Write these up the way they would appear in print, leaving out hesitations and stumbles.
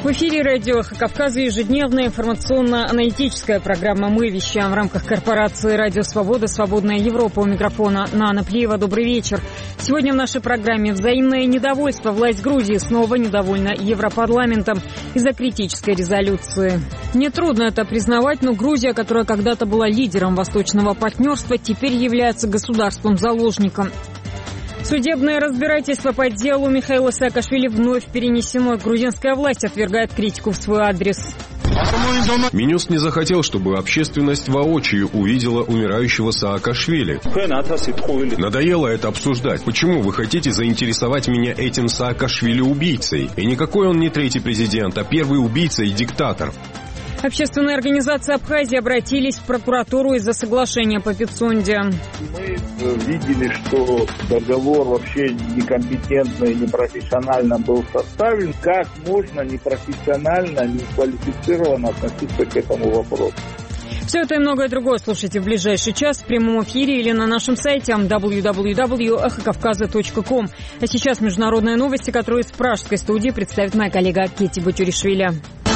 В эфире радио «Эхо Кавказа» ежедневная информационно-аналитическая программа. Мы вещаем в рамках корпорации «Радио Свобода», «Свободная Европа». У микрофона Нана Плиева. Добрый вечер. Сегодня в нашей программе взаимное недовольство. Власть Грузии снова недовольна Европарламентом из-за критической резолюции. Нетрудно это признавать, но Грузия, которая когда-то была лидером восточного партнерства, теперь является государством-заложником. Судебное разбирательство по делу Михаила Саакашвили вновь перенесено. Грузинская власть отвергает критику в свой адрес. Минюст не захотел, чтобы общественность воочию увидела умирающего Саакашвили. Надоело это обсуждать. Почему вы хотите заинтересовать меня этим Саакашвили-убийцей? И никакой он не третий президент, а первый убийца и диктатор. Общественные организации Абхазии обратились в прокуратуру из-за соглашения по Пицунде. Мы видели, что договор вообще некомпетентно и непрофессионально был составлен. Как можно непрофессионально, неквалифицированно относиться к этому вопросу? Все это и многое другое слушайте в ближайший час в прямом эфире или на нашем сайте www.эхокавказа.ком. А сейчас международные новости, которые из пражской студии представит моя коллега Кетти Батюришвили.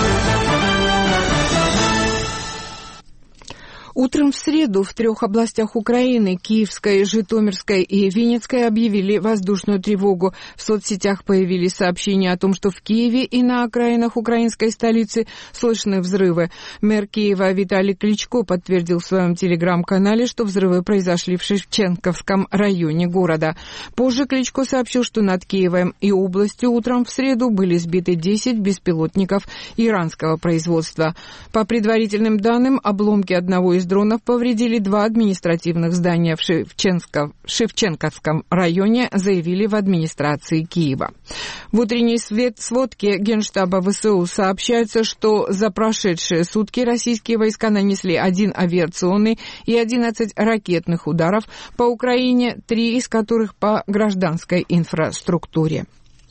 Утром в среду в 3 областях Украины – Киевской, Житомирской и Винницкой – объявили воздушную тревогу. В соцсетях появились сообщения о том, что в Киеве и на окраинах украинской столицы слышны взрывы. Мэр Киева Виталий Кличко подтвердил в своем телеграм-канале, что взрывы произошли в Шевченковском районе города. Позже Кличко сообщил, что над Киевом и областью утром в среду были сбиты 10 беспилотников иранского производства. По предварительным данным, обломки одного из дронов повредили 2 административных здания в Шевченковском районе, заявили в администрации Киева. В утренней сводке Генштаба ВСУ сообщается, что за прошедшие сутки российские войска нанесли 1 авиационный и 11 ракетных ударов по Украине, 3 из которых по гражданской инфраструктуре.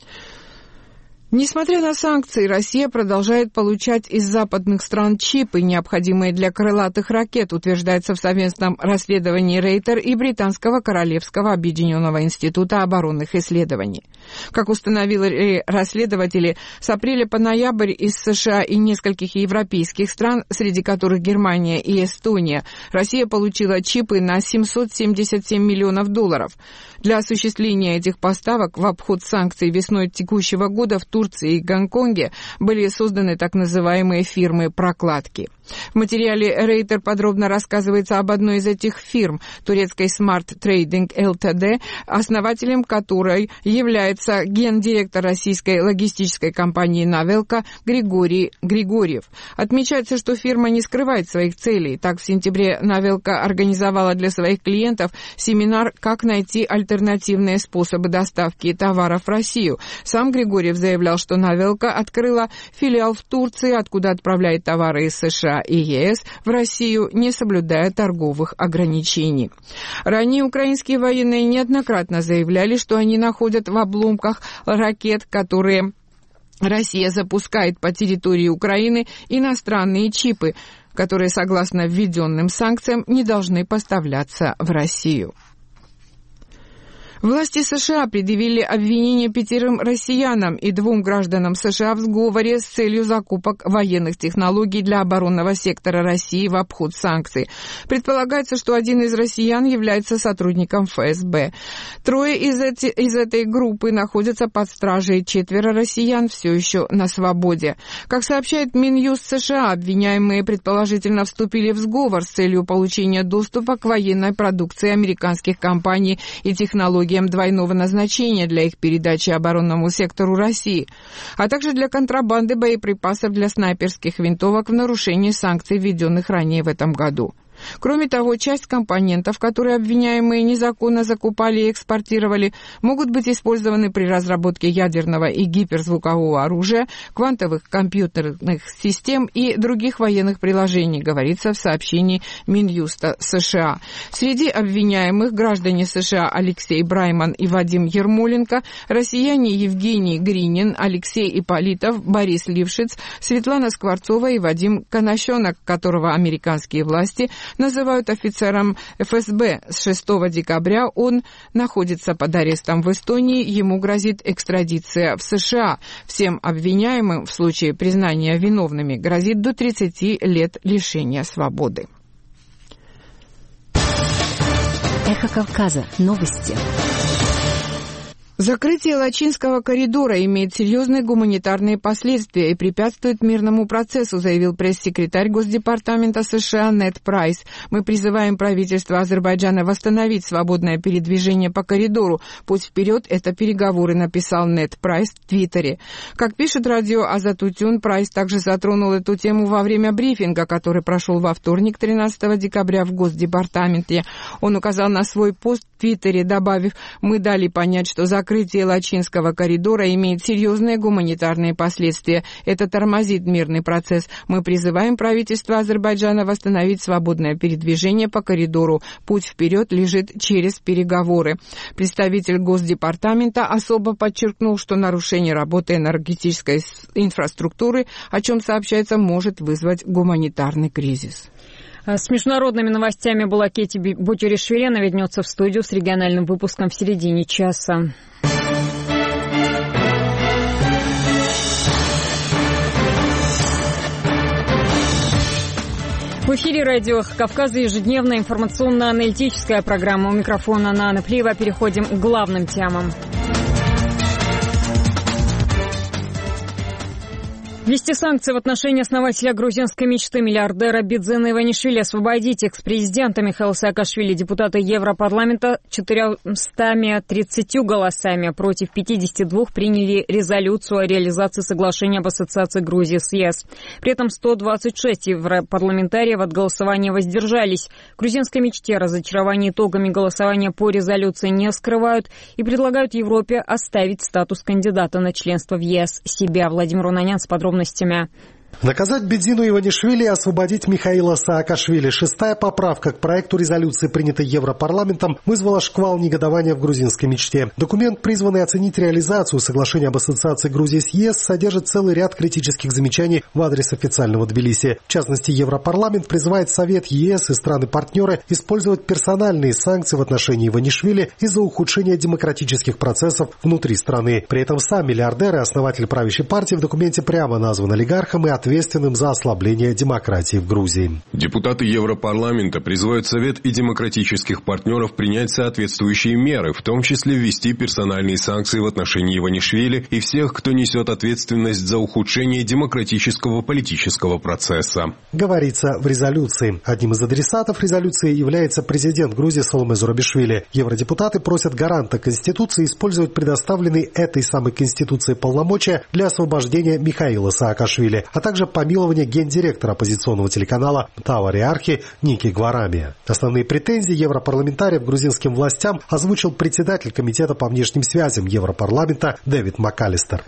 Несмотря на санкции, Россия продолжает получать из западных стран чипы, необходимые для крылатых ракет, утверждается в совместном расследовании Рейтер и Британского Королевского Объединенного Института оборонных исследований. Как установили расследователи, с апреля по ноябрь из США и нескольких европейских стран, среди которых Германия и Эстония, Россия получила чипы на $777 миллионов. Для осуществления этих поставок в обход санкций весной текущего года в Турции и Гонконге были созданы так называемые фирмы-прокладки. В материале Рейтер подробно рассказывается об одной из этих фирм, турецкой Smart Trading Ltd, основателем которой является гендиректор российской логистической компании «Навелка» Григорий Григорьев. Отмечается, что фирма не скрывает своих целей. Так, в сентябре «Навелка» организовала для своих клиентов семинар «Как найти альтернативные способы доставки товаров в Россию». Сам Григорьев заявлял, что «Навелка» открыла филиал в Турции, откуда отправляет товары из США и ЕС в Россию, не соблюдая торговых ограничений. Ранее украинские военные неоднократно заявляли, что они находят в обломках ракет, которые Россия запускает по территории Украины, иностранные чипы, которые, согласно введенным санкциям, не должны поставляться в Россию. Власти США предъявили обвинение 5 россиянам и 2 гражданам США в сговоре с целью закупок военных технологий для оборонного сектора России в обход санкций. Предполагается, что один из россиян является сотрудником ФСБ. 3 из этой группы находятся под стражей, 4 россиян все еще на свободе. Как сообщает Минюст США, обвиняемые предположительно вступили в сговор с целью получения доступа к военной продукции американских компаний и технологий двойного назначения для их передачи оборонному сектору России, а также для контрабанды боеприпасов для снайперских винтовок в нарушении санкций, введенных ранее в этом году. Кроме того, часть компонентов, которые обвиняемые незаконно закупали и экспортировали, могут быть использованы при разработке ядерного и гиперзвукового оружия, квантовых компьютерных систем и других военных приложений, говорится в сообщении Минюста США. Среди обвиняемых граждане США Алексей Брайман и Вадим Ермоленко, россияне Евгений Гринин, Алексей Ипполитов, Борис Лившиц, Светлана Скворцова и Вадим Конощенок, которого американские власти называют офицером ФСБ. С 6 декабря он находится под арестом в Эстонии, ему грозит экстрадиция в США. Всем обвиняемым в случае признания виновными грозит до 30 лет лишения свободы. Эхо Кавказа. Новости. Закрытие Лачинского коридора имеет серьезные гуманитарные последствия и препятствует мирному процессу, заявил пресс-секретарь Госдепартамента США Нед Прайс. Мы призываем правительство Азербайджана восстановить свободное передвижение по коридору. Путь вперед – это переговоры, написал Нед Прайс в Твиттере. Как пишет радио Азатутюн, Прайс также затронул эту тему во время брифинга, который прошел во вторник, 13 декабря в Госдепартаменте. Он указал на свой пост в Твиттере, добавив: «Мы дали понять, что закрытие Лачинского коридора имеет серьезные гуманитарные последствия. Это тормозит мирный процесс. Мы призываем правительство Азербайджана восстановить свободное передвижение по коридору. Путь вперед лежит через переговоры». Представитель Госдепартамента особо подчеркнул, что нарушение работы энергетической инфраструктуры, о чем сообщается, может вызвать гуманитарный кризис. С международными новостями была Кетти Бутеришвили. Она вернется в студию с региональным выпуском в середине часа. В эфире радио «Кавказа» ежедневная информационно-аналитическая программа. У микрофона Нана Плиева. Переходим к главным темам. Ввести санкции в отношении основателя грузинской мечты миллиардера Бидзена Иванишвили, освободить экс-президента Михаила Саакашвили, депутаты Европарламента 430 голосами против 52 приняли резолюцию о реализации соглашения об ассоциации Грузии с ЕС. При этом 126 европарламентариев от голосования воздержались. Грузинской мечте разочарование итогами голосования по резолюции не скрывают и предлагают Европе оставить статус кандидата на членство в ЕС себя. Владимир Унанян с подробностями. Наказать Бидзину Иванишвили и освободить Михаила Саакашвили. 6-я поправка к проекту резолюции, принятой Европарламентом, вызвала шквал негодования в грузинской мечте. Документ, призванный оценить реализацию соглашения об ассоциации Грузии с ЕС, содержит целый ряд критических замечаний в адрес официального Тбилиси. В частности, Европарламент призывает Совет ЕС и страны-партнеры использовать персональные санкции в отношении Иванишвили из-за ухудшения демократических процессов внутри страны. При этом сам миллиардер и основатель правящей партии в документе прямо назван олигархом и ответственным за ослабление демократии в Грузии. Депутаты Европарламента призывают Совет и демократических партнеров принять соответствующие меры, в том числе ввести персональные санкции в отношении Иванишвили и всех, кто несет ответственность за ухудшение демократического политического процесса. Говорится в резолюции. Одним из адресатов резолюции является президент Грузии Саломе Зурабишвили. Евродепутаты просят гаранта Конституции использовать предоставленные этой самой Конституцией полномочия для освобождения Михаила Саакашвили, а также помилование гендиректора оппозиционного телеканала Тавариархи Ники Гварамия. Основные претензии европарламентариев грузинским властям озвучил председатель Комитета по внешним связям Европарламента Дэвид МакАлистер.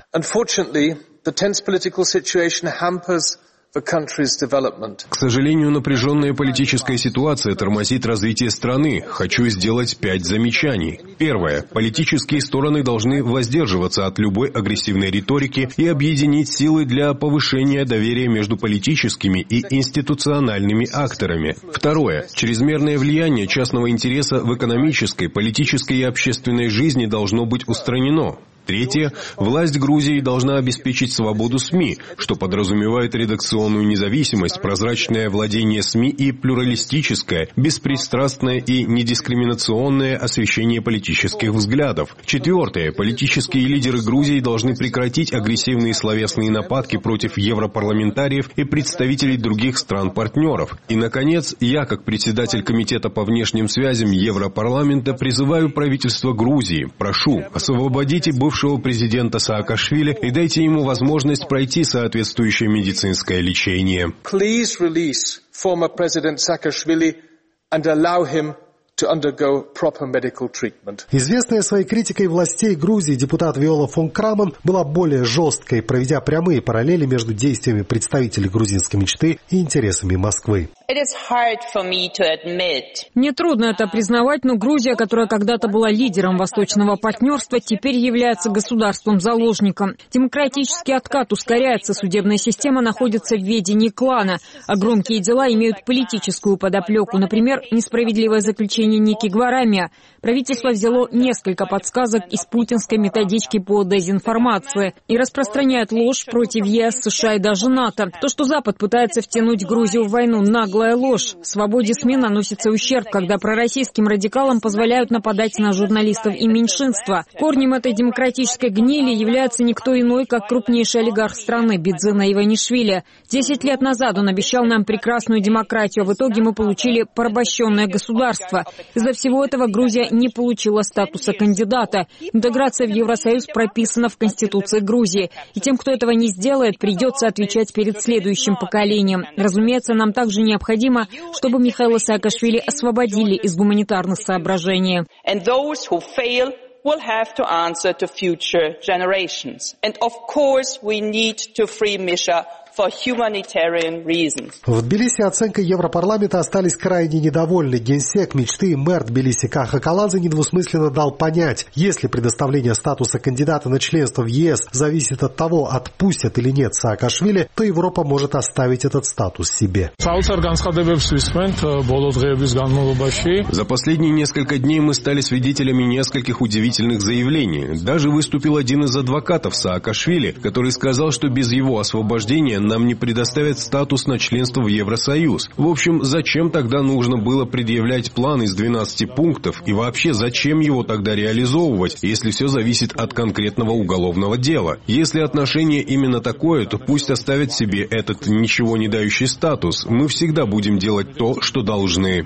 К сожалению, напряженная политическая ситуация тормозит развитие страны. Хочу сделать 5 замечаний. Первое. Политические стороны должны воздерживаться от любой агрессивной риторики и объединить силы для повышения доверия между политическими и институциональными акторами. Второе. Чрезмерное влияние частного интереса в экономической, политической и общественной жизни должно быть устранено. Третье. Власть Грузии должна обеспечить свободу СМИ, что подразумевает редакционную независимость, прозрачное владение СМИ и плюралистическое, беспристрастное и недискриминационное освещение политических взглядов. Четвертое. Политические лидеры Грузии должны прекратить агрессивные словесные нападки против европарламентариев и представителей других стран-партнеров. И, наконец, я, как председатель Комитета по внешним связям Европарламента, призываю правительство Грузии, прошу, освободите бывшего президента Саакашвили и дайте ему возможность пройти соответствующее медицинское лечение. Please release former President Saakashvili and allow him to undergo proper medical treatment. Известная своей критикой властей Грузии депутат Виола фон Крамон была более жесткой, проведя прямые параллели между действиями представителей грузинской мечты и интересами Москвы. Мне трудно это признавать, но Грузия, которая когда-то была лидером восточного партнерства, теперь является государством-заложником. Демократический откат ускоряется, судебная система находится в ведении клана, а громкие дела имеют политическую подоплеку. Например, несправедливое заключение Ники Гварамия. Правительство взяло несколько подсказок из путинской методички по дезинформации и распространяет ложь против ЕС, США и даже НАТО. То, что Запад пытается втянуть Грузию в войну, наглая ложь. Свободе СМИ наносится ущерб, когда пророссийским радикалам позволяют нападать на журналистов и меньшинства. Корнем этой демократической гнили является никто иной, как крупнейший олигарх страны Бидзина Иванишвили. 10 лет назад он обещал нам прекрасную демократию, а в итоге мы получили порабощенное государство. Из-за всего этого Грузия не получила статуса кандидата. Интеграция в Евросоюз прописана в Конституции Грузии. И тем, кто этого не сделает, придется отвечать перед следующим поколением. Разумеется, нам также необходимо, чтобы Михаила Саакашвили освободили из гуманитарных соображений. Will have to answer to future generations. And of course we need to free Misha for humanitarian reasons. В Тбилиси оценкой Европарламента остались крайне недовольны. Генсек мечты мэр Тбилиси Каха Каладзе недвусмысленно дал понять, если предоставление статуса кандидата на членство в ЕС зависит от того, отпустят или нет Саакашвили, то Европа может оставить этот статус себе. За последние несколько дней мы стали свидетелями нескольких удивительных заявлений. Даже выступил один из адвокатов Саакашвили, который сказал, что без его освобождения нам не предоставят статус на членство в Евросоюз. В общем, зачем тогда нужно было предъявлять план из 12 пунктов и вообще зачем его тогда реализовывать, если все зависит от конкретного уголовного дела? Если отношение именно такое, то пусть оставят себе этот ничего не дающий статус. Мы всегда будем делать то, что должны.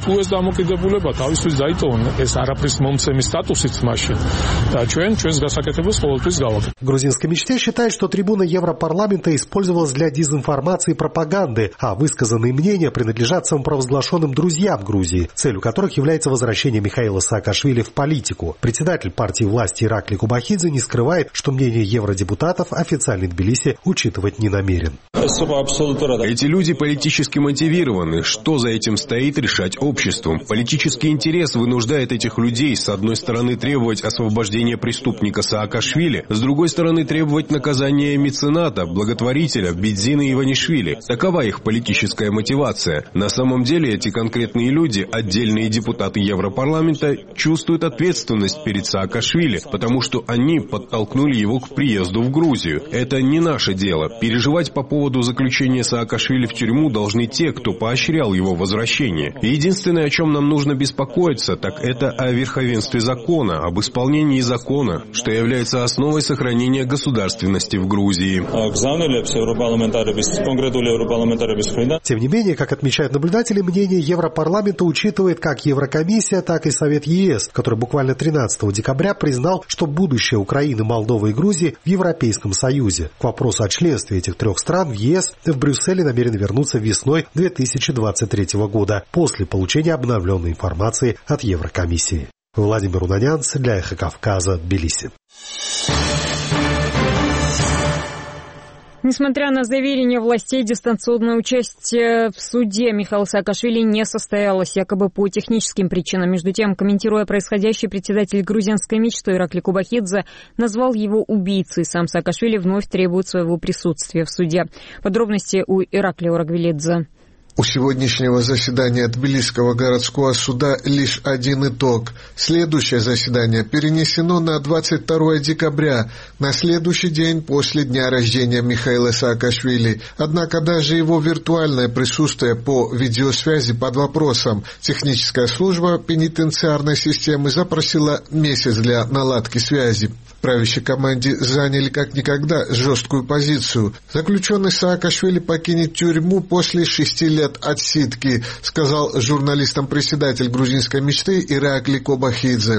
Грузинская мечта считает, что трибуна Европарламента использовалась для дезинформации и пропаганды, а высказанные мнения принадлежат самопровозглашенным друзьям Грузии, целью которых является возвращение Михаила Саакашвили в политику. Председатель партии власти Иракли Кубахидзе не скрывает, что мнение евродепутатов официальный Тбилиси учитывать не намерен. Эти люди политически мотивированы. Что за этим стоит, решать обществом. Политический интерес вынуждает этих людей с одной стороны требовать освобождения преступника Саакашвили, с другой стороны требовать наказания мецената, благотворителя Бидзины Иванишвили. Такова их политическая мотивация. На самом деле эти конкретные люди, отдельные депутаты Европарламента, чувствуют ответственность перед Саакашвили, потому что они подтолкнули его к приезду в Грузию. Это не наше дело. Переживать по поводу заключения Саакашвили в тюрьму должны те, кто поощрял его возвращение. И единственное, о чем нам нужно беспокоиться, так это о верховенстве закона, об исполнении закона, что является основой сохранения государственности в Грузии. Тем не менее, как отмечают наблюдатели, мнение Европарламента учитывает как Еврокомиссия, так и Совет ЕС, который буквально 13 декабря признал, что будущее Украины, Молдовы и Грузии в Европейском Союзе. К вопросу о членстве этих трех стран в ЕС в Брюсселе намерены вернуться весной 2023 года, после получения обновленной информации от Еврокомиссии. Владимир Унанянц для Эхо Кавказа, Тбилиси. Несмотря на заверения властей, дистанционное участие в суде Михаила Саакашвили не состоялось, якобы по техническим причинам. Между тем, комментируя происходящее, председатель грузинской мечты Иракли Кубахидзе назвал его убийцей. Сам Саакашвили вновь требует своего присутствия в суде. Подробности у Иракли Орагвилидзе. У сегодняшнего заседания Тбилисского городского суда лишь один итог. Следующее заседание перенесено на 22 декабря, на следующий день после дня рождения Михаила Саакашвили. Однако даже его виртуальное присутствие по видеосвязи под вопросом. Техническая служба пенитенциарной системы запросила месяц для наладки связи. Правящей команде заняли как никогда жесткую позицию. Заключенный Саакашвили покинет тюрьму после 6 лет отсидки, сказал журналистам председатель грузинской мечты Иракли Кубахидзе.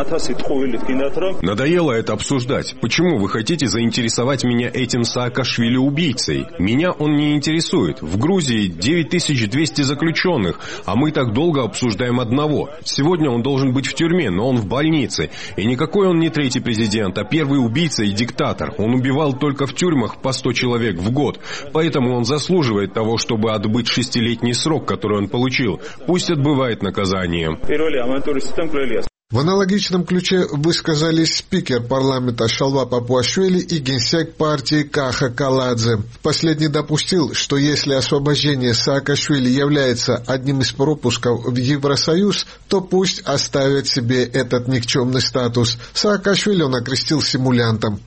Надоело это обсуждать. Почему вы хотите заинтересовать меня этим Саакашвили-убийцей? Меня он не интересует. В Грузии 9200 заключенных, а мы так долго обсуждаем одного. Сегодня он должен быть в тюрьме, но он в больнице. И никакой он не третий президент. вариант, а первый убийца и диктатор. Он убивал только в тюрьмах по 100 человек в год. Поэтому он заслуживает того, чтобы отбыть 6-летний срок, который он получил. Пусть отбывает наказание. В аналогичном ключе высказались спикер парламента Шалва Папуашвили и генсек партии Каха Каладзе. Последний допустил, что если освобождение Саакашвили является одним из пропусков в Евросоюз, то пусть оставит себе этот никчемный статус. Саакашвили он окрестил симулянтом.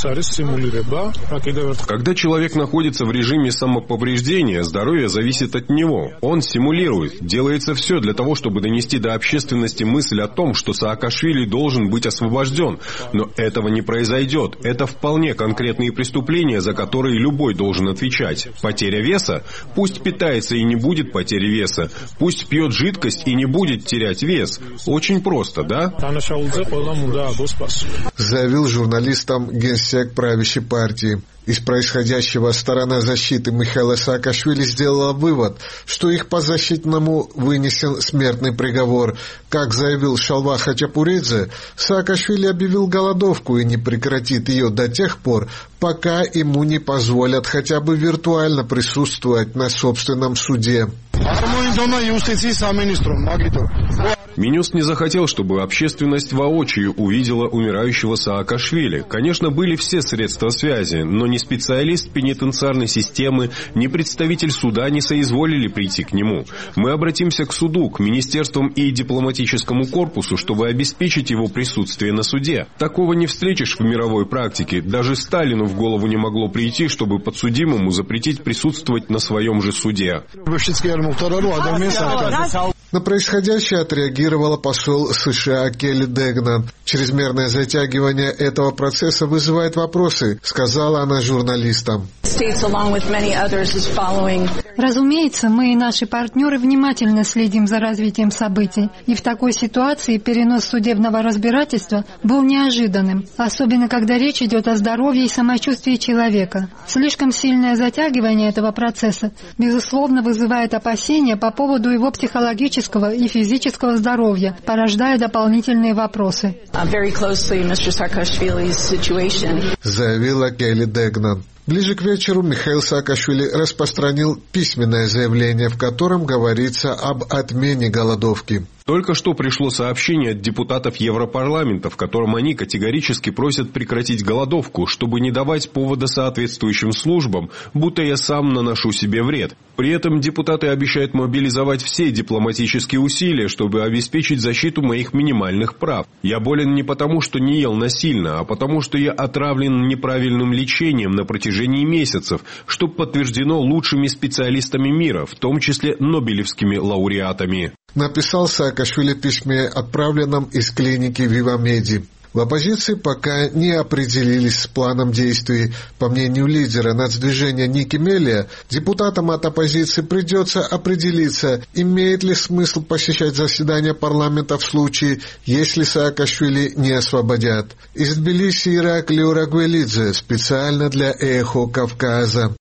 Когда человек находится в режиме самоповреждения, здоровье зависит от него. Он симулирует. Делается все для того, чтобы донести до общественности мысль о том, что Саакашвили должен быть освобожден. Но этого не произойдет. Это вполне конкретные преступления, за которые любой должен отвечать. Потеря веса? Пусть питается и не будет потери веса. Пусть пьет жидкость и не будет терять вес. Очень просто, да? Заявил журналистам генсек правящей партии. Из происходящего сторона защиты Михаила Саакашвили сделала вывод, что их подзащитному вынесен смертный приговор. Как заявил Шалва Хачапуридзе, Саакашвили объявил голодовку и не прекратит ее до тех пор, пока ему не позволят хотя бы виртуально присутствовать на собственном суде. Минюс не захотел, чтобы общественность воочию увидела умирающего Саакашвили. Конечно, были все средства связи, но ни специалист пенитенциарной системы, ни представитель суда не соизволили прийти к нему. Мы обратимся к суду, к министерствам и дипломатическому корпусу, чтобы обеспечить его присутствие на суде. Такого не встретишь в мировой практике. Даже Сталину в голову не могло прийти, чтобы подсудимому запретить присутствовать на своем же суде. На происходящее отреагировала посол США Келли Дегнан. Чрезмерное затягивание этого процесса вызывает вопросы, сказала она журналистам. Разумеется, мы и наши партнеры внимательно следим за развитием событий. И в такой ситуации перенос судебного разбирательства был неожиданным, особенно когда речь идет о здоровье и самочувствии человека. Слишком сильное затягивание этого процесса, безусловно, вызывает опасения по поводу его психологического и физического здоровья, порождая дополнительные вопросы. Заявила Келли Дегнан. Ближе к вечеру Михаил Саакашвили распространил письменное заявление, в котором говорится об отмене голодовки. Только что пришло сообщение от депутатов Европарламента, в котором они категорически просят прекратить голодовку, чтобы не давать повода соответствующим службам, будто я сам наношу себе вред. При этом депутаты обещают мобилизовать все дипломатические усилия, чтобы обеспечить защиту моих минимальных прав. Я болен не потому, что не ел насильно, а потому, что я отравлен неправильным лечением на протяжении месяцев, что подтверждено лучшими специалистами мира, в том числе нобелевскими лауреатами. Написал Саакашвили в письме, отправленном из клиники Вивамеди. В оппозиции пока не определились с планом действий. По мнению лидера нацдвижения Ники Мелия, депутатам от оппозиции придется определиться, имеет ли смысл посещать заседания парламента в случае, если Саакашвили не освободят. Из Тбилиси Ираклий Урагвелидзе, специально для «Эхо Кавказа».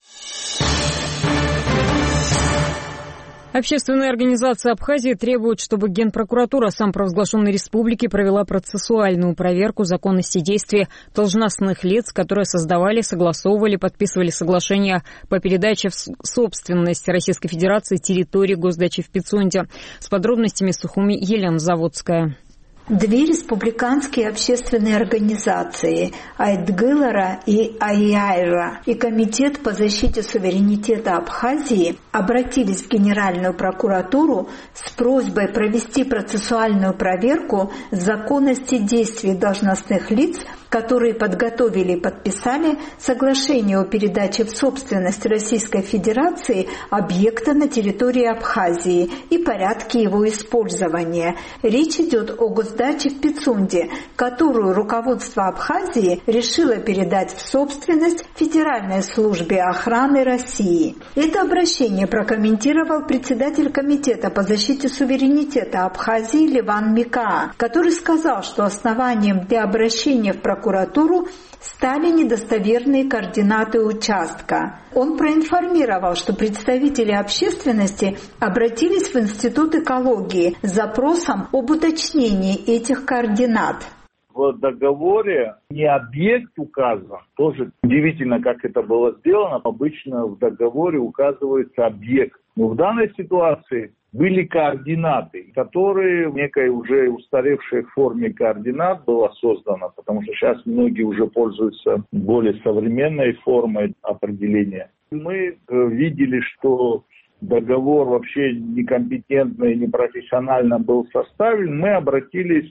Общественная организация Абхазии требует, чтобы Генпрокуратура самопровозглашенной республики провела процессуальную проверку законности действий должностных лиц, которые создавали, согласовывали, подписывали соглашения по передаче в собственность Российской Федерации территории госдачи в Пицунде. С подробностями Сухуми Елена Заводская. Две республиканские общественные организации Айтгылара и Айайра и Комитет по защите суверенитета Абхазии обратились в Генеральную прокуратуру с просьбой провести процессуальную проверку законности действий должностных лиц, которые подготовили и подписали соглашение о передаче в собственность Российской Федерации объекта на территории Абхазии и порядке его использования. Речь идет о госдаче в Пицунде, которую руководство Абхазии решило передать в собственность Федеральной службе охраны России. Это обращение прокомментировал председатель Комитета по защите суверенитета Абхазии Леван Микаа, который сказал, что основанием для обращения в прокуратуру стали недостоверные координаты участка. Он проинформировал, что представители общественности обратились в Институт экологии с запросом об уточнении этих координат. в договоре не объект указан. Тоже удивительно, как это было сделано. Обычно в договоре указывается объект. Но в данной ситуации были координаты, которые в некой уже устаревшей форме координат было создано, потому что сейчас многие уже пользуются более современной формой определения. Мы видели, что договор вообще некомпетентно и непрофессионально был составлен. Мы обратились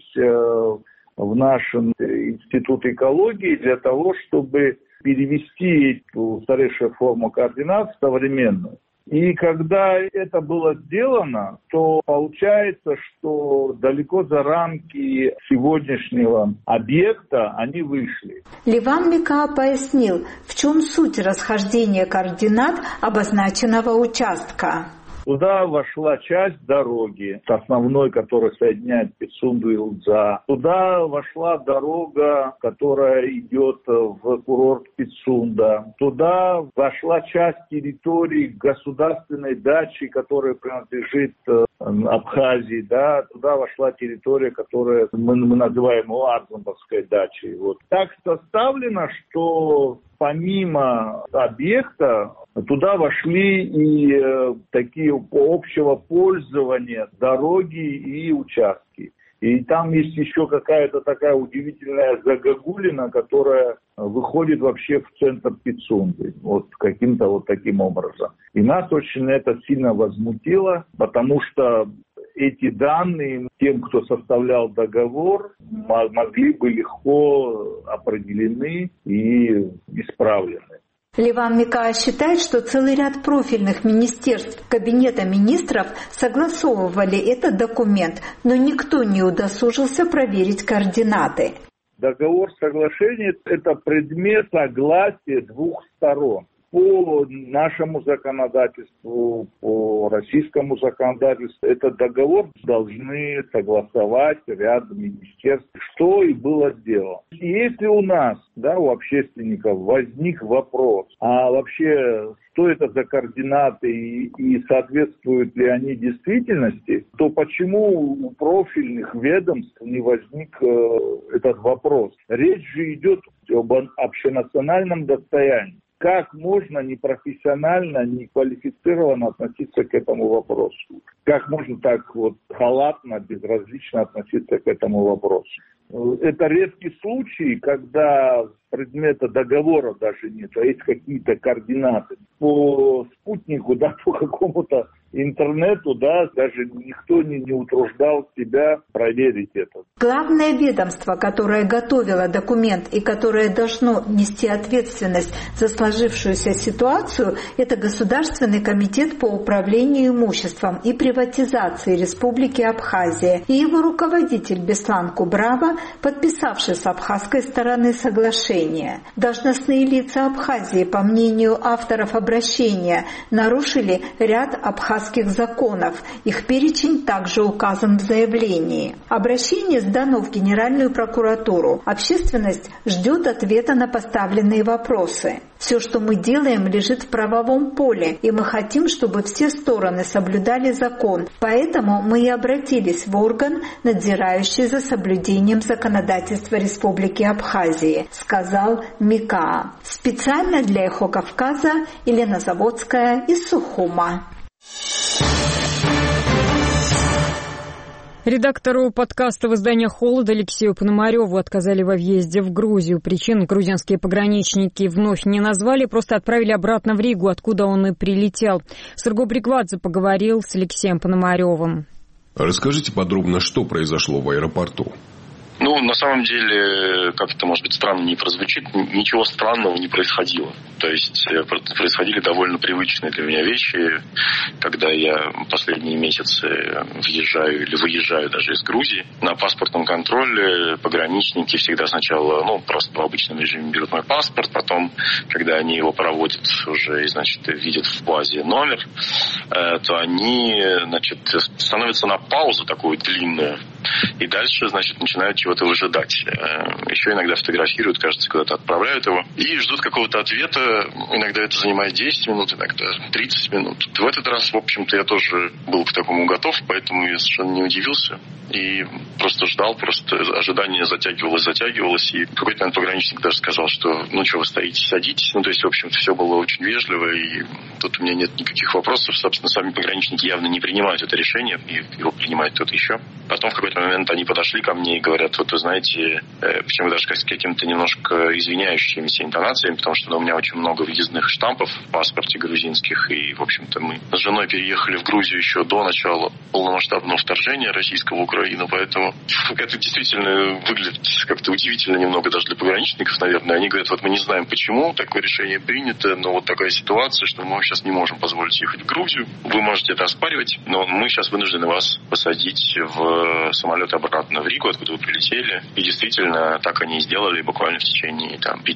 в наш институт экологии для того, чтобы перевести эту устаревшую форму координат в современную. И когда это было сделано, то получается, что далеко за рамки сегодняшнего объекта они вышли. Ливан Мика пояснил, в чем суть расхождения координат обозначенного участка. Туда вошла часть дороги, основной, которая соединяет Пицунду и Лудза. Туда вошла дорога, которая идет в курорт Пицунда. Туда вошла часть территории государственной дачи, которая принадлежит Абхазии. Да? Туда вошла территория, которую мы называем Арзамасской дачей. Вот. Так составлено, что помимо объекта туда вошли и такие общего пользования дороги и участки. И там есть еще какая-то такая удивительная загогулина, которая выходит вообще в центр Пицунды. Вот каким-то вот таким образом. И нас очень это сильно возмутило, потому что эти данные тем, кто составлял договор, могли бы легко определены и исправлены. Ливан Мика считает, что целый ряд профильных министерств Кабинета министров согласовывали этот документ, но никто не удосужился проверить координаты. Договор соглашения – это предмет согласия двух сторон. По нашему законодательству, по российскому законодательству, этот договор должны согласовать ряд министерств, что и было сделано. И если у нас, у общественников возник вопрос, а вообще что это за координаты и соответствуют ли они действительности, то почему у профильных ведомств не возник этот вопрос? Речь же идет об общенациональном достоянии. Как можно непрофессионально, неквалифицированно относиться к этому вопросу? Как можно так вот халатно, безразлично относиться к этому вопросу? Это редкий случай, когда предмета договора даже нет, а есть какие-то координаты. По спутнику, по какому-то интернету, даже никто не утруждал себя проверить это. Главное ведомство, которое готовило документ и которое должно нести ответственность за сложившуюся ситуацию, это Государственный комитет по управлению имуществом и приватизации Республики Абхазия и его руководитель Беслан Кубрава, подписавший с абхазской стороны соглашение. Должностные лица Абхазии, по мнению авторов обращения, нарушили ряд абхазских законов. Их перечень также указан в заявлении. Обращение сдано в Генеральную прокуратуру. Общественность ждет ответа на поставленные вопросы. Все, что мы делаем, лежит в правовом поле, и мы хотим, чтобы все стороны соблюдали закон. Поэтому мы и обратились в орган, надзирающий за соблюдением законодательства Республики Абхазии, сказал Мика. Специально для «Эхо Кавказа» Елена Заводская из Сухума. Редактору подкаста в издании «Холод» Алексею Пономареву отказали во въезде в Грузию. Причин грузинские пограничники вновь не назвали, просто отправили обратно в Ригу, откуда он и прилетел. Сырго Бриквадзе поговорил с Алексеем Пономаревым. Расскажите подробно, что произошло в аэропорту. На самом деле, как это, может быть, странно не прозвучит, ничего странного не происходило. То есть происходили довольно привычные для меня вещи, когда я последние месяцы въезжаю или выезжаю даже из Грузии. На паспортном контроле пограничники всегда сначала, просто в обычном режиме берут мой паспорт, потом, когда они его проводят уже, видят в базе номер, то они, становятся на паузу такую длинную. И дальше, значит, начинают чего-то выжидать. Еще иногда фотографируют, кажется, куда-то отправляют его. И ждут какого-то ответа. Иногда это занимает 10 минут, иногда 30 минут. В этот раз, в общем-то, я тоже был к такому готов, поэтому я совершенно не удивился. И просто ждал, просто ожидание затягивалось. И в какой-то момент пограничник даже сказал, что ну что вы стоите, садитесь. Ну, то есть, в общем-то, все было очень вежливо. И тут у меня нет никаких вопросов. Собственно, сами пограничники явно не принимают это решение. И его принимает кто-то еще. Потом в какой-то момент они подошли ко мне и говорят, вот вы знаете, причем даже с каким-то немножко извиняющимися интонациями, потому что у меня очень много въездных штампов в паспорте грузинских. И, в общем-то, мы с женой переехали в Грузию еще до начала полномасштабного вторжения российского в Украину. Поэтому это действительно выглядит как-то удивительно немного даже для пограничников, наверное. Они говорят, вот мы не знаем, почему такое решение принято, но вот такая ситуация, что мы сейчас не можем позволить ехать в Грузию. Вы можете это оспаривать, но мы сейчас вынуждены вас посадить в самолет обратно в Ригу, откуда вы прилетели. И действительно, так они и сделали. Буквально в течение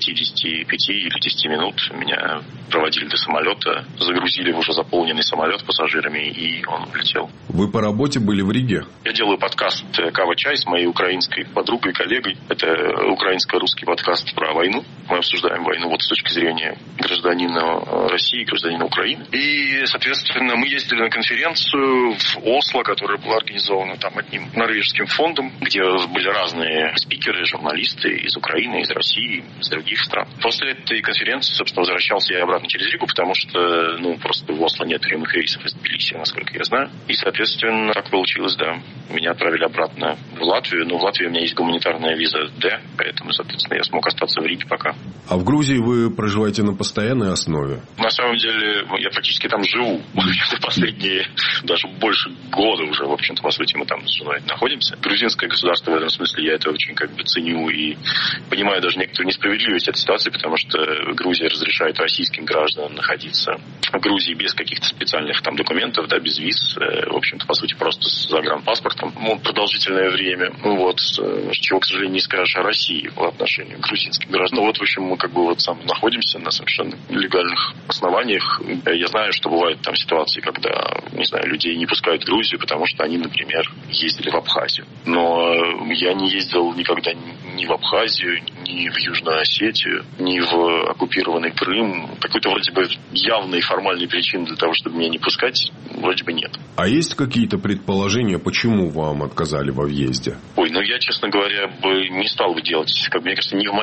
55 или 10 минут меня проводили до самолета, загрузили в уже заполненный самолет пассажирами, и он улетел. Вы по работе были в Риге? Я делаю подкаст «Кава-чай» с моей украинской подругой, коллегой. Это украинско-русский подкаст про войну. Мы обсуждаем войну вот с точки зрения гражданина России, гражданина Украины. И, соответственно, мы ездили на конференцию в Осло, которая была организована там одним норвежским фондом, где были разные спикеры, журналисты из Украины, из России, из других стран. После этой конференции, собственно, возвращался я обратно через Ригу, потому что, просто в Осло нет прямых рейсов из Тбилиси, насколько я знаю. И, соответственно, так получилось, да. Меня отправили обратно в Латвию, но в Латвии у меня есть гуманитарная виза D, поэтому, соответственно, я смог остаться в Риге пока. А в Грузии вы проживаете на постоянной основе? На самом деле, я практически там живу. Последние даже больше года уже, в общем-то, по сути, мы там с женой находимся. Грузинское государство в этом смысле, я это очень ценю и понимаю даже некоторую несправедливость этой ситуации, потому что Грузия разрешает российским гражданам находиться в Грузии без каких-то специальных там документов, да, без виз, в общем-то, по сути, просто с загранпаспортом. Продолжительное время. Чего, к сожалению, не скажешь о России в отношении к грузинским гражданам. В общем, мы сам находимся на совершенно легальных основаниях. Я знаю, что бывают там ситуации, когда, людей не пускают в Грузию, потому что они, например, ездили в Абхазию. Но я не ездил никогда ни в Абхазию, ни в Южную Осетию, ни в оккупированный Крым. Какой-то вроде бы явной формальной причины для того, чтобы меня не пускать, вроде бы нет. А есть какие-то предположения, почему вам отказали во въезде? Я, честно говоря, бы не стал бы делать. Мне кажется, не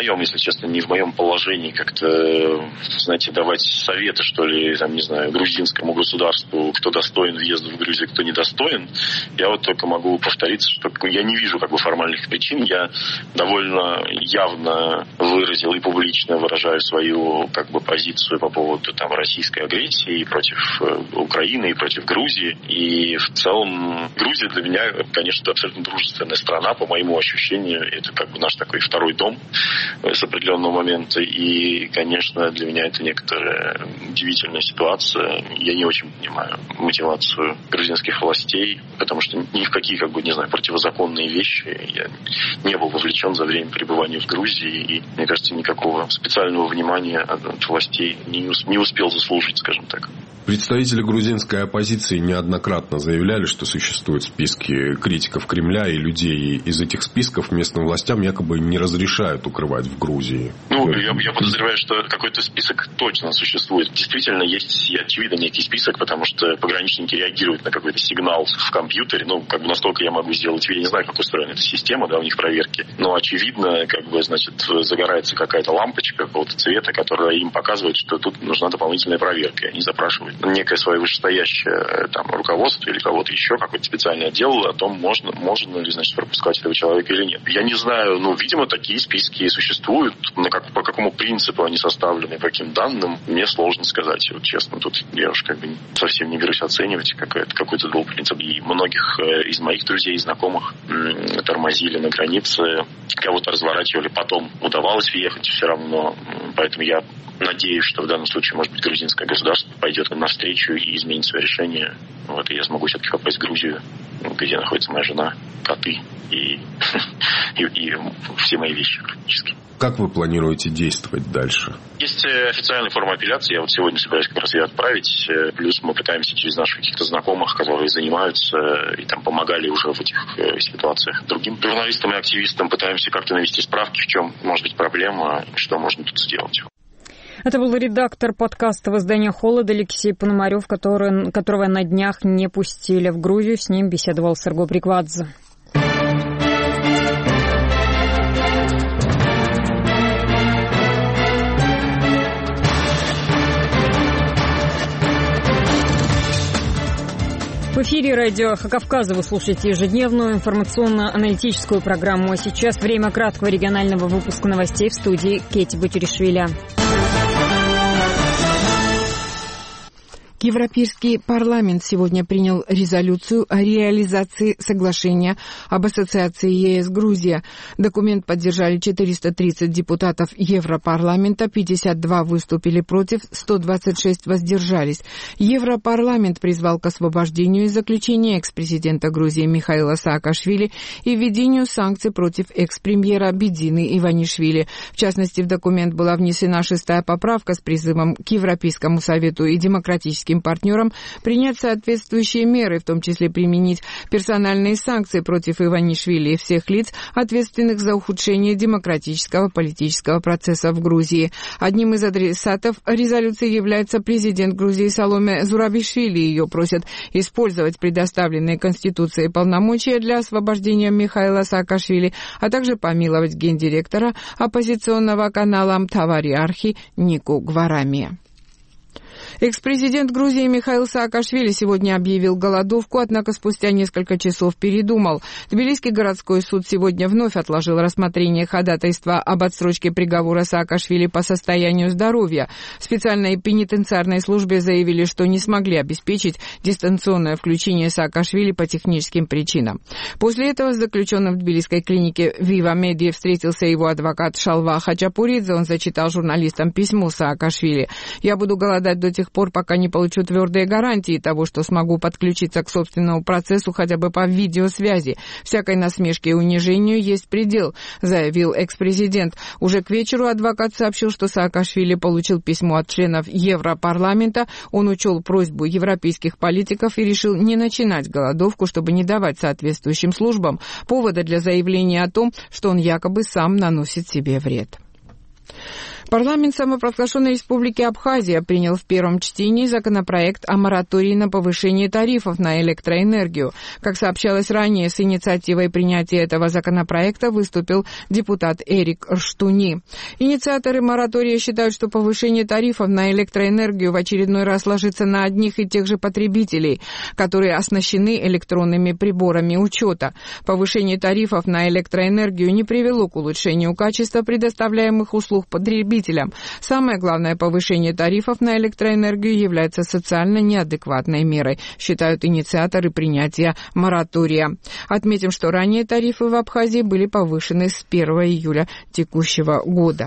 в моем положении как-то, давать советы, что ли, грузинскому государству, кто достоин въезда в Грузию, кто недостоин. Я только могу повториться, что я не вижу формальных причин. Я довольно явно выразил и публично выражаю свою позицию по поводу российской агрессии против Украины и против Грузии. И в целом Грузия для меня, конечно, абсолютно дружественная страна, по моему ощущению. Это наш такой второй дом с определенного момента. И, конечно, для меня это некоторая удивительная ситуация. Я не очень понимаю мотивацию грузинских властей, потому что ни в какие, противозаконные вещи я не был вовлечен за время пребывания в Грузии. И, мне кажется, никакого специального внимания от властей не успел заслужить, скажем так. Представители грузинской оппозиции неоднократно заявляли, что существуют списки критиков Кремля, и людей из этих списков местным властям якобы не разрешают укрывать в Грузии. Я подозреваю, что какой-то список точно существует. Действительно, есть, очевидно, некий список, потому что пограничники реагируют на какой-то сигнал в компьютере. Настолько я могу сделать. Я не знаю, как устроена эта система, у них проверки. Но, очевидно, загорается какая-то лампочка какого-то цвета, которая им показывает, что тут нужна дополнительная проверка. И они запрашивают некое свое вышестоящее руководство или кого-то еще, какой-то специальный отдел о том, можно ли, пропускать этого человека или нет. Я не знаю, видимо, такие списки существуют. По какому принципу они составлены, по каким данным, мне сложно сказать. Честно, тут я уж совсем не берусь оценивать, какой-то был принцип. И многих из моих друзей и знакомых тормозили на границе, кого-то разворачивали, потом удавалось въехать все равно. Поэтому я надеюсь, что в данном случае, может быть, грузинское государство пойдет навстречу и изменит свое решение. И я смогу все-таки попасть в Грузию, где находится моя жена, коты и все мои вещи практически. Как вы планируете действовать дальше? Есть официальная форма апелляции. Я вот сегодня собираюсь как раз ее отправить. Плюс мы пытаемся через наших каких-то знакомых, которые занимаются и там помогали уже в этих ситуациях другим журналистам и активистам, пытаемся как-то навести справки, в чем может быть проблема, что можно тут сделать. Это был редактор подкаста в издании «Холод» Алексей Пономарев, которого на днях не пустили в Грузию. С ним беседовал Серго Приквадзе. В эфире радио «Эхо Кавказа» вы слушаете ежедневную информационно-аналитическую программу. А сейчас время краткого регионального выпуска новостей в студии Кети Бутюришвили. Европейский парламент сегодня принял резолюцию о реализации соглашения об ассоциации ЕС-Грузия. Документ поддержали 430 депутатов Европарламента, 52 выступили против, 126 воздержались. Европарламент призвал к освобождению и заключению экс-президента Грузии Михаила Саакашвили и введению санкций против экс-премьера Бедзины Иванишвили. В частности, в документ была внесена 6-я поправка с призывом к Европейскому совету и демократическим партнерам принять соответствующие меры, в том числе применить персональные санкции против Иванишвили и всех лиц, ответственных за ухудшение демократического политического процесса в Грузии. Одним из адресатов резолюции является президент Грузии Саломе Зурабишвили. Ее просят использовать предоставленные Конституцией полномочия для освобождения Михаила Саакашвили, а также помиловать гендиректора оппозиционного канала Тавари-Архи Нику Гварамия. Экс-президент Грузии Михаил Саакашвили сегодня объявил голодовку, однако спустя несколько часов передумал. Тбилисский городской суд сегодня вновь отложил рассмотрение ходатайства об отсрочке приговора Саакашвили по состоянию здоровья. В специальной пенитенциарной службе заявили, что не смогли обеспечить дистанционное включение Саакашвили по техническим причинам. После этого с заключенным в тбилисской клинике Viva Media встретился его адвокат Шалва Хачапуридзе. Он зачитал журналистам письмо Саакашвили. «Я буду голодать до тех пор, пока не получу твердые гарантии того, что смогу подключиться к собственному процессу хотя бы по видеосвязи. Всякой насмешке и унижению есть предел», заявил экс-президент. Уже к вечеру адвокат сообщил, что Саакашвили получил письмо от членов Европарламента. Он учел просьбу европейских политиков и решил не начинать голодовку, чтобы не давать соответствующим службам повода для заявления о том, что он якобы сам наносит себе вред. Парламент самопровозглашенной республики Абхазия принял в первом чтении законопроект о моратории на повышение тарифов на электроэнергию. Как сообщалось ранее, с инициативой принятия этого законопроекта выступил депутат Эрик Рштуни. Инициаторы моратория считают, что повышение тарифов на электроэнергию в очередной раз ложится на одних и тех же потребителей, которые оснащены электронными приборами учета. Повышение тарифов на электроэнергию не привело к улучшению качества предоставляемых услуг потребителям. Самое главное, повышение тарифов на электроэнергию является социально неадекватной мерой, считают инициаторы принятия моратория. Отметим, что ранее тарифы в Абхазии были повышены с 1 июля текущего года.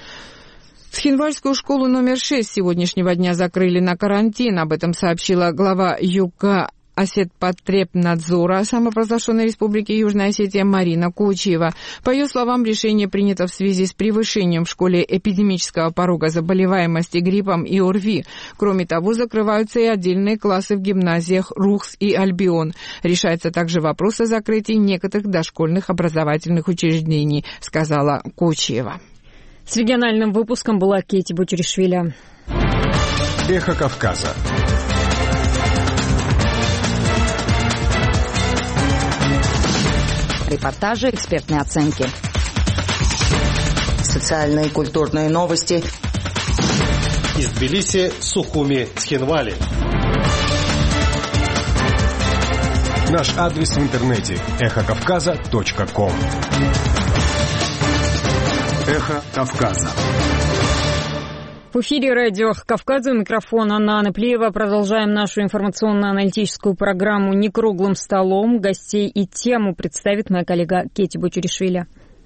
Цхинвальскую школу номер 6 с сегодняшнего дня закрыли на карантин. Об этом сообщила глава ЮК Осетпотребнадзора самопровозглашенной республики Южная Осетия Марина Кучиева. По ее словам, решение принято в связи с превышением в школе эпидемического порога заболеваемости гриппом и ОРВИ. Кроме того, закрываются и отдельные классы в гимназиях РУХС и Альбион. Решается также вопрос о закрытии некоторых дошкольных образовательных учреждений, сказала Кучиева. С региональным выпуском была Кети Бутюришвили. Эхо Кавказа. Репортажи, экспертные оценки. Социальные и культурные новости. Из Тбилиси, Сухуми, Цхинвали. Наш адрес в интернете эхокавказа.ком. Эхо Кавказа. В эфире радио Кавказа, у микрофона Анна Наплиева. Продолжаем нашу информационно-аналитическую программу «Не круглым столом». Гостей и тему представит моя коллега Кети Бутюришвили.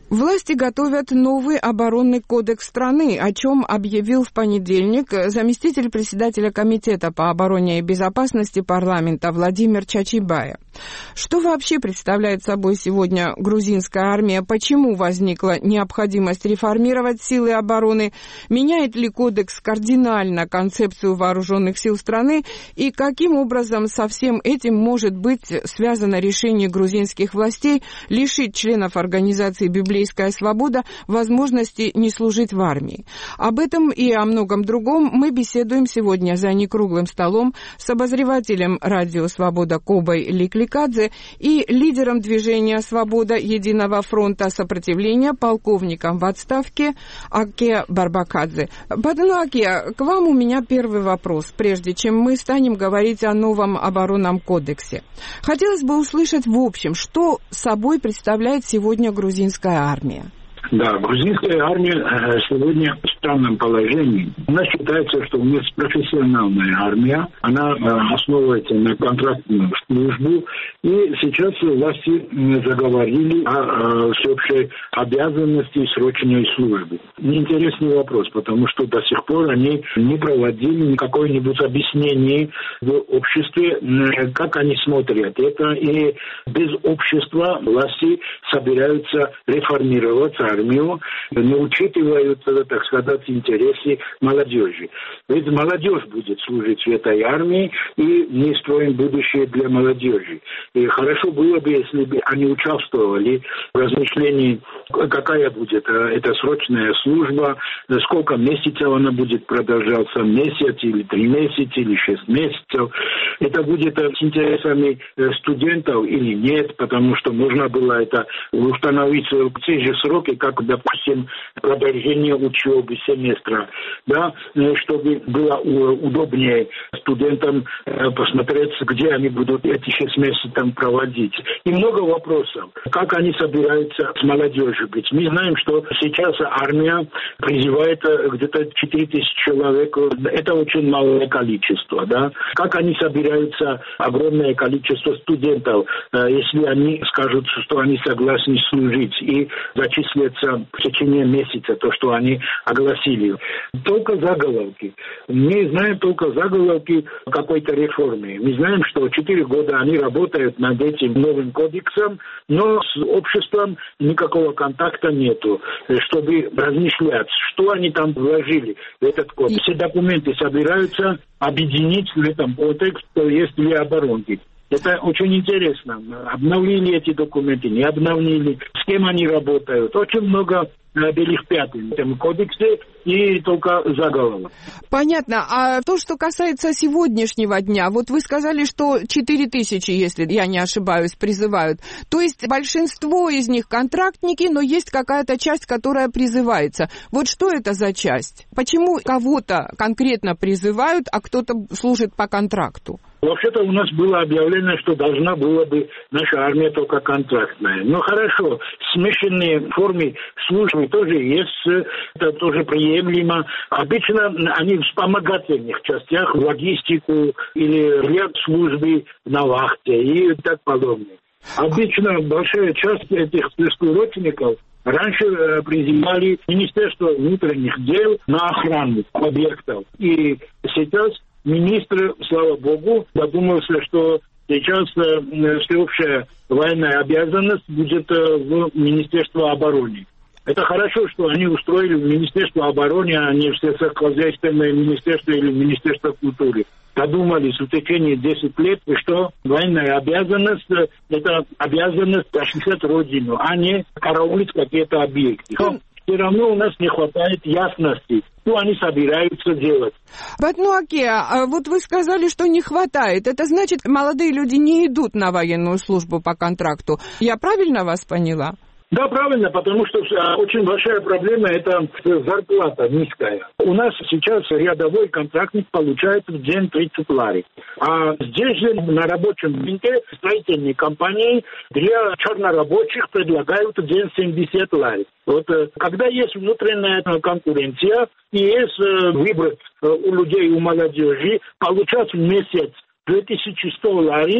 Власти готовят новый оборонный кодекс страны, о чем объявил в понедельник заместитель председателя Комитета по обороне и безопасности парламента Владимир Чачибая. Что вообще представляет собой сегодня грузинская армия? Почему возникла необходимость реформировать силы обороны? Меняет ли кодекс кардинально концепцию вооруженных сил страны? И каким образом со всем этим может быть связано решение грузинских властей лишить членов организации «Библейская свобода» возможности не служить в армии? Об этом и о многом другом мы беседуем сегодня за некруглым столом с обозревателем радио «Свобода» Кобой Ликликадзе и лидером движения «Свобода Единого фронта сопротивления» полковником в отставке Аке Барбакадзе. Бадыну Аке, к вам у меня первый вопрос, прежде чем мы станем говорить о новом оборонном кодексе. Хотелось бы услышать в общем, что собой представляет сегодня грузинская армия. Да, грузинская армия сегодня в странном положении. У нас считается, что у нас профессиональная армия, она основывается на контрактную службу, и сейчас власти заговорили о всеобщей обязанности срочной службы. Интересный вопрос, потому что до сих пор они не проводили никакое-нибудь объяснение в обществе, как они смотрят это, и без общества власти собираются реформировать армию, не учитывают, так сказать, интересы молодежи. Ведь молодежь будет служить в этой армии, и мы строим будущее для молодежи. И хорошо было бы, если бы они участвовали в размышлении, какая будет эта срочная служба, сколько месяцев она будет продолжаться, месяц или 3 месяца, или 6 месяцев. Это будет с интересами студентов или нет, потому что можно было это установить в те же сроки, как, допустим, продолжение учебы семестра, да, чтобы было удобнее студентам посмотреть, где они будут эти 6 месяцев там проводить. И много вопросов. Как они собираются с молодежью быть? Мы знаем, что сейчас армия призывает где-то 4000 человек. Это очень малое количество, да. Как они собираются, огромное количество студентов, если они скажут, что они согласны служить и зачислятся в течение месяца, то, что они огласили. Только заголовки. Мы знаем только заголовки какой-то реформы. Мы знаем, что 4 года они работают над этим новым кодексом, но с обществом никакого контакта нету, чтобы размышлять, что они там вложили в этот кодекс. Все документы собираются объединить в этом кодексе, то есть для оборонки. Это очень интересно. Обновили эти документы, не обновили, с кем они работают. Очень много белых пятен в этом кодексе и только заголовок. Понятно. А то, что касается сегодняшнего дня, вот вы сказали, что 4000, если я не ошибаюсь, призывают. То есть большинство из них контрактники, но есть какая-то часть, которая призывается. Вот что это за часть? Почему кого-то конкретно призывают, а кто-то служит по контракту? Вообще-то у нас было объявлено, что должна была бы наша армия только контрактная. Но хорошо, смешанные формы службы тоже есть, это тоже приемлемо. Обычно они в вспомогательных частях, в логистику или ряд службы на вахте и так подобное. Обычно большая часть этих спецурочников раньше призывали Министерство внутренних дел на охрану объектов. И сейчас министр, слава богу, задумался, что сейчас всеобщая военная обязанность будет в Министерство обороны. Это хорошо, что они устроили в Министерство обороны, а не в сельскохозяйственное министерство или Министерство культуры. Задумались в течение 10 лет, что военная обязанность – это обязанность защищать родину, а не караулить какие-то объекты. Но все равно у нас не хватает ясности, что они собираются делать. Бадыну Аке, вот вы сказали, что не хватает. Это значит, молодые люди не идут на военную службу по контракту. Я правильно вас поняла? Да, правильно, потому что очень большая проблема – это зарплата низкая. У нас сейчас рядовой контрактник получает в день 30 лари. А здесь же на рабочем рынке строительные компании для чернорабочих предлагают в день 70 лари. Вот когда есть внутренняя конкуренция и есть выбор у людей, у молодежи, получать в месяц 2100 лари,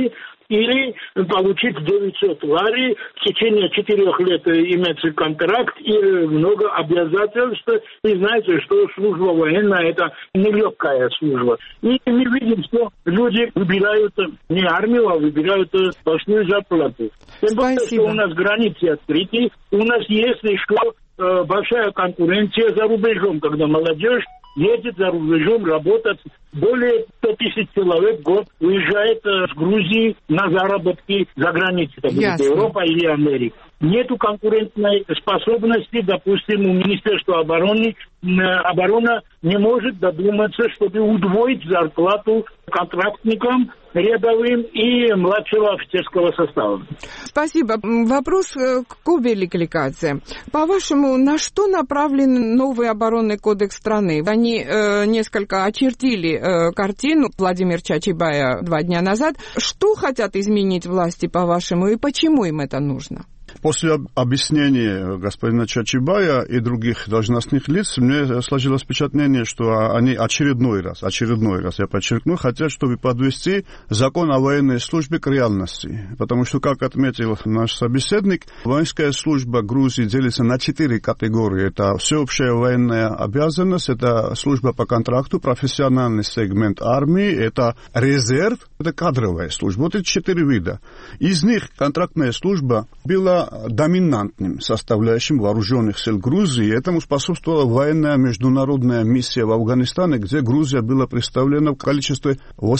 или получить 900 лари, в течение 4 лет иметь контракт и много обязательств. И знаете, что служба военная – это нелегкая служба. И мы видим, что люди выбирают не армию, а выбирают большую зарплату. Тем более, что у нас границы открыты, у нас есть еще большая конкуренция за рубежом, когда молодежь едет за рубежом работать. Более 100 тысяч человек в год уезжает с Грузии на заработки за границей, это будет Европа или Америка. Нету конкурентной способности, допустим, у Министерства обороны. Оборона не может додуматься, чтобы удвоить зарплату контрактникам, рядовым и младшего офицерского состава. Спасибо. Вопрос к Кубе Ликаликадзе. По-вашему, на что направлен новый оборонный кодекс страны? Они несколько очертили картину Владимира Чачибая 2 дня назад. Что хотят изменить власти, по-вашему, и почему им это нужно? После объяснения господина Чачибая и других должностных лиц мне сложилось впечатление, что они очередной раз, я подчеркну, хотят, чтобы подвести закон о военной службе к реальности. Потому что, как отметил наш собеседник, воинская служба Грузии делится на 4 категории. Это всеобщая военная обязанность, это служба по контракту, профессиональный сегмент армии, это резерв, это кадровая служба. Вот эти 4 вида. Из них контрактная служба была доминантным составляющим вооруженных сил Грузии. Этому способствовала военная международная миссия в Афганистане, где Грузия была представлена в количестве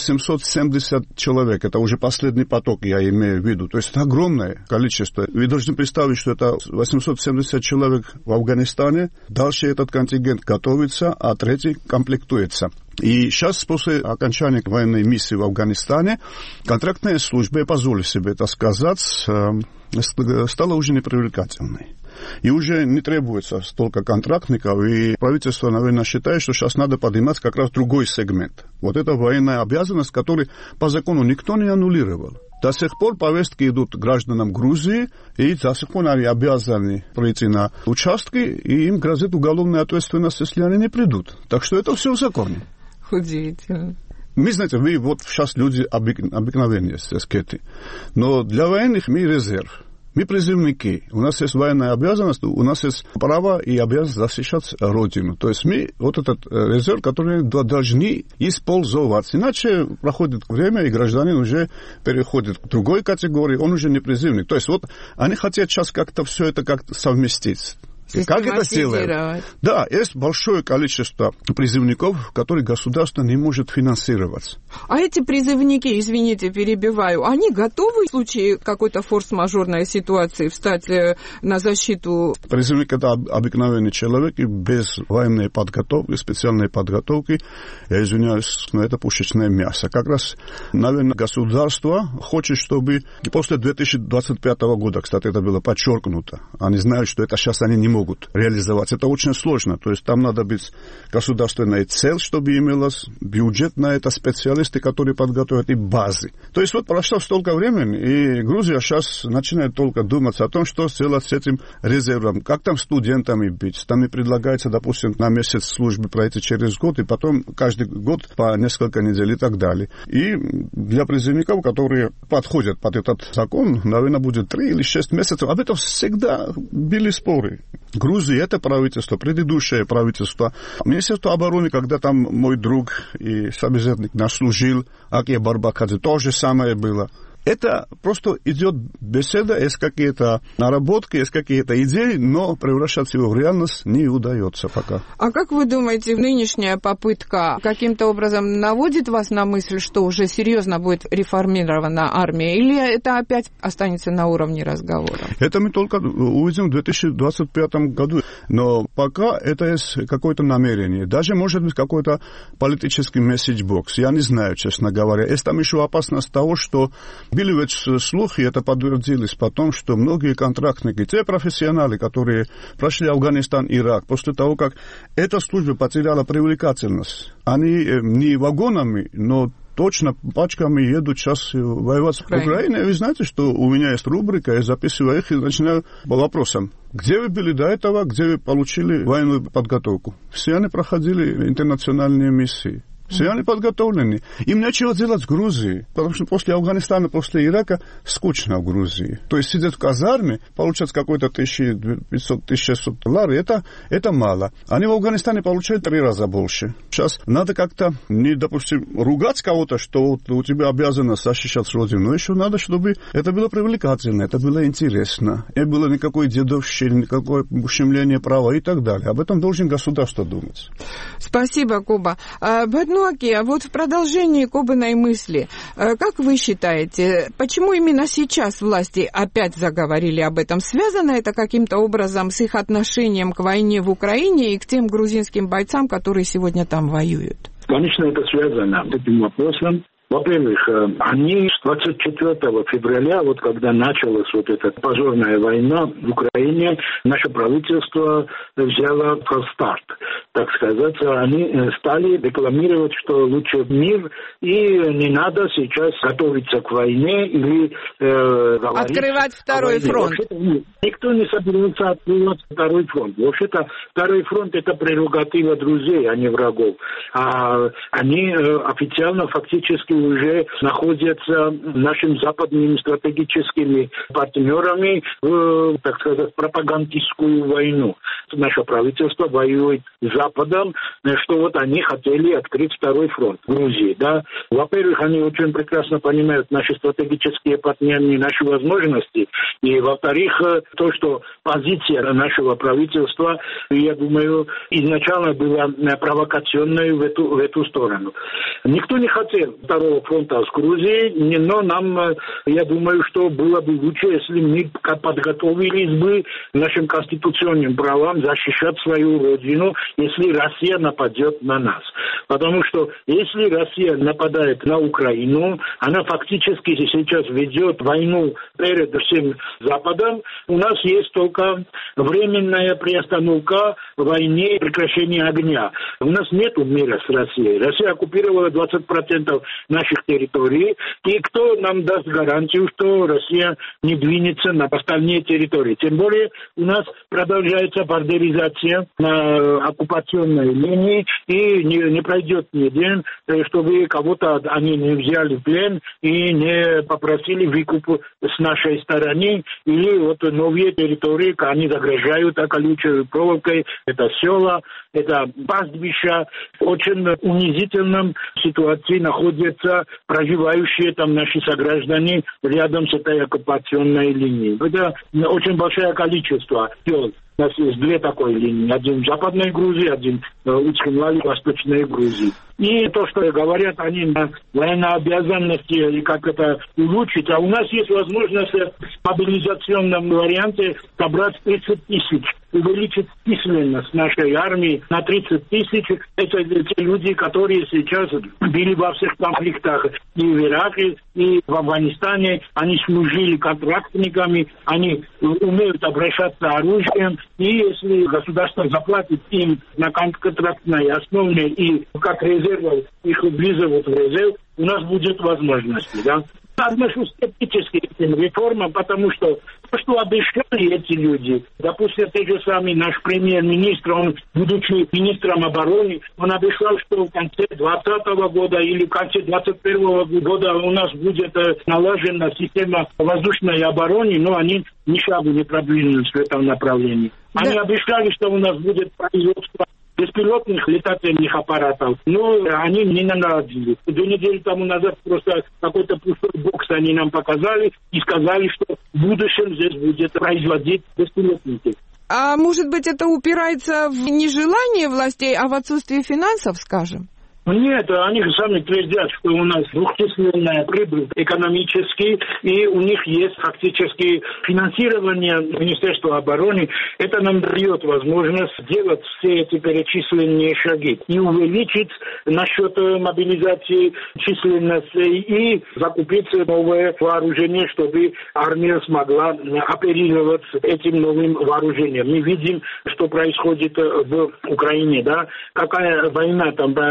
870 человек. Это уже последний поток, я имею в виду. То есть это огромное количество. Вы должны представить, что это 870 человек в Афганистане. Дальше этот контингент готовится, а третий комплектуется. И сейчас, после окончания военной миссии в Афганистане, контрактная служба, я позволю себе это сказать, стала уже непривлекательной. И уже не требуется столько контрактников, и правительство, наверное, считает, что сейчас надо поднимать как раз другой сегмент. Вот это военная обязанность, которую по закону никто не аннулировал. До сих пор повестки идут гражданам Грузии, и до сих пор они обязаны прийти на участки, и им грозит уголовная ответственность, если они не придут. Так что это все в законе. Удивительно. Мы, знаете, мы вот сейчас люди обыкновенные, скеты. Но для военных мы резерв. Мы призывники. У нас есть военная обязанность, у нас есть право и обязанность защищать Родину. То есть мы вот этот резерв, который должны использовать. Иначе проходит время, и гражданин уже переходит к другой категории, он уже не призывник. То есть вот они хотят сейчас как-то все это как-то совместить. Как это сделать? Да, есть большое количество призывников, которые государство не может финансировать. А эти призывники, извините, перебиваю, они готовы в случае какой-то форс-мажорной ситуации встать на защиту? Призывник – это обыкновенный человек, и без военной подготовки, специальной подготовки, я извиняюсь, но это пушечное мясо. Как раз, наверное, государство хочет, чтобы после 2025 года, кстати, это было подчеркнуто, они знают, что это сейчас они не могут реализовать. Это очень сложно. То есть там надо быть государственной цель, чтобы имелось бюджет на это, специалисты, которые подготовят, и базы. То есть вот прошло столько времени, и Грузия сейчас начинает только думать о том, что сделать с этим резервом. Как там студентами быть? Там и предлагается, допустим, на месяц службы пройти через год, и потом каждый год по несколько недель и так далее. И для призывников, которые подходят под этот закон, наверное, будет 3 или 6 месяцев. Об этом всегда были споры. Грузии это правительство, предыдущее правительство. Министерство обороны, когда там мой друг и собеседник наш служил, Акия Барбакадзе, то же самое было. Это просто идет беседа, есть какие-то наработки, есть какие-то идеи, но превращать его в реальность не удается пока. А как вы думаете, нынешняя попытка каким-то образом наводит вас на мысль, что уже серьезно будет реформирована армия, или это опять останется на уровне разговора? Это мы только увидим в 2025 году. Но пока это есть какое-то намерение. Даже может быть какой-то политический месседж-бокс. Я не знаю, честно говоря. Есть там еще опасность того, что были ведь слухи, это подтвердилось потом, что многие контрактники, те профессионалы, которые прошли Афганистан, Ирак, после того, как эта служба потеряла привлекательность, они не вагонами, но точно пачками едут сейчас воевать в Украине. Вы знаете, что у меня есть рубрика, я записываю их и начинаю по вопросам. Где вы были до этого, где вы получили военную подготовку? Все они проходили интернациональные миссии. Все они подготовлены. Им нечего делать в Грузии, потому что после Афганистана, после Ирака скучно в Грузии. То есть сидят в казарме, получают какой-то 1500-1600 $, это мало. Они в Афганистане получают 3 раза больше. Сейчас надо как-то, не, допустим, ругать кого-то, что у тебя обязанность защищать родину, но еще надо, чтобы это было привлекательно, это было интересно. Не было никакой дедовщины, никакое ущемление права и так далее. Об этом должен государство думать. Спасибо, Коба. Баднуаки, а вот в продолжении Кобиной мысли, как вы считаете, почему именно сейчас власти опять заговорили об этом? Связано это каким-то образом с их отношением к войне в Украине и к тем грузинским бойцам, которые сегодня там воюют? Конечно, это связано с этим вопросом. Во-первых, они с 24 февраля, вот когда началась вот эта позорная война в Украине, наше правительство взяло фастарт, так сказать. Они стали рекламировать, что лучше мир, и не надо сейчас готовиться к войне или говорить... Открывать второй фронт. Никто не собирается открывать второй фронт. Вообще-то второй фронт — это прерогатива друзей, а не врагов. А они официально, фактически уже находятся нашими западными стратегическими партнерами в, так сказать, пропагандистскую войну. Наше правительство воюет с Западом, что вот они хотели открыть второй фронт в Грузии. Да? Во-первых, они очень прекрасно понимают наши стратегические партнеры, наши возможности. И, во-вторых, то, что позиция нашего правительства, я думаю, изначально была провокационной в эту сторону. Никто не хотел второго фронта с Грузией, но нам, я думаю, что было бы лучше, если мы подготовились бы нашим конституционным правам защищать свою родину, если Россия нападет на нас. Потому что если Россия нападает на Украину, она фактически сейчас ведет войну перед всем Западом. У нас есть только временная приостановка войны, прекращение огня. У нас нет мира с Россией. Россия оккупировала 20% наших территорий. И кто нам даст гарантию, что Россия не двинется на остальные территории? Тем более у нас продолжается бандеризация на оккупационной линии, и не пройдет ни день, чтобы кого-то они не взяли в плен и не попросили выкуп с нашей стороны, или вот новые территории, они загрожают колючей проволокой, это села, это пастбища. В очень унизительном ситуации находятся проживающие там наши сограждане рядом с этой оккупационной линией. Это очень большое количество сел. У нас есть 2 такой линии. Один в Западной Грузии, один в Восточной Грузии. И то, что говорят они на военнообязанности и как это улучшить, а у нас есть возможность в мобилизационном варианте собрать 30 тысяч, увеличить численность нашей армии на 30 тысяч. Это те люди, которые сейчас были во всех конфликтах и в Ираке, и в Афганистане. Они служили контрактниками, они умеют обращаться оружием. И если государство заплатит им на контрактной основе и как резерв, их вызовут в резерв, у нас будет возможность, да. Отношусь скептически к этим реформам, потому что то, что обещали эти люди, допустим, те же самый наш премьер-министр, он, будучи министром обороны, он обещал, что в конце 2020 года или в конце 2021 года у нас будет налажена система воздушной обороны, но они ни шагу не продвинулись в этом направлении. Они обещали, что у нас будет производство беспилотных летательных аппаратов, но они не наладили. 2 недели тому назад просто какой-то пустой бокс они нам показали и сказали, что в будущем здесь будет производить беспилотники. А может быть, это упирается в нежелание властей, а в отсутствие финансов, скажем? Нет, они сами твердят, что у нас двухчисленная прибыль экономически, и у них есть фактически финансирование Министерства обороны. Это нам дает возможность делать все эти перечисленные шаги и увеличить насчет мобилизации численности и закупить новое вооружение, чтобы армия смогла оперировать этим новым вооружением. Мы видим, что происходит в Украине, да, какая война там происходит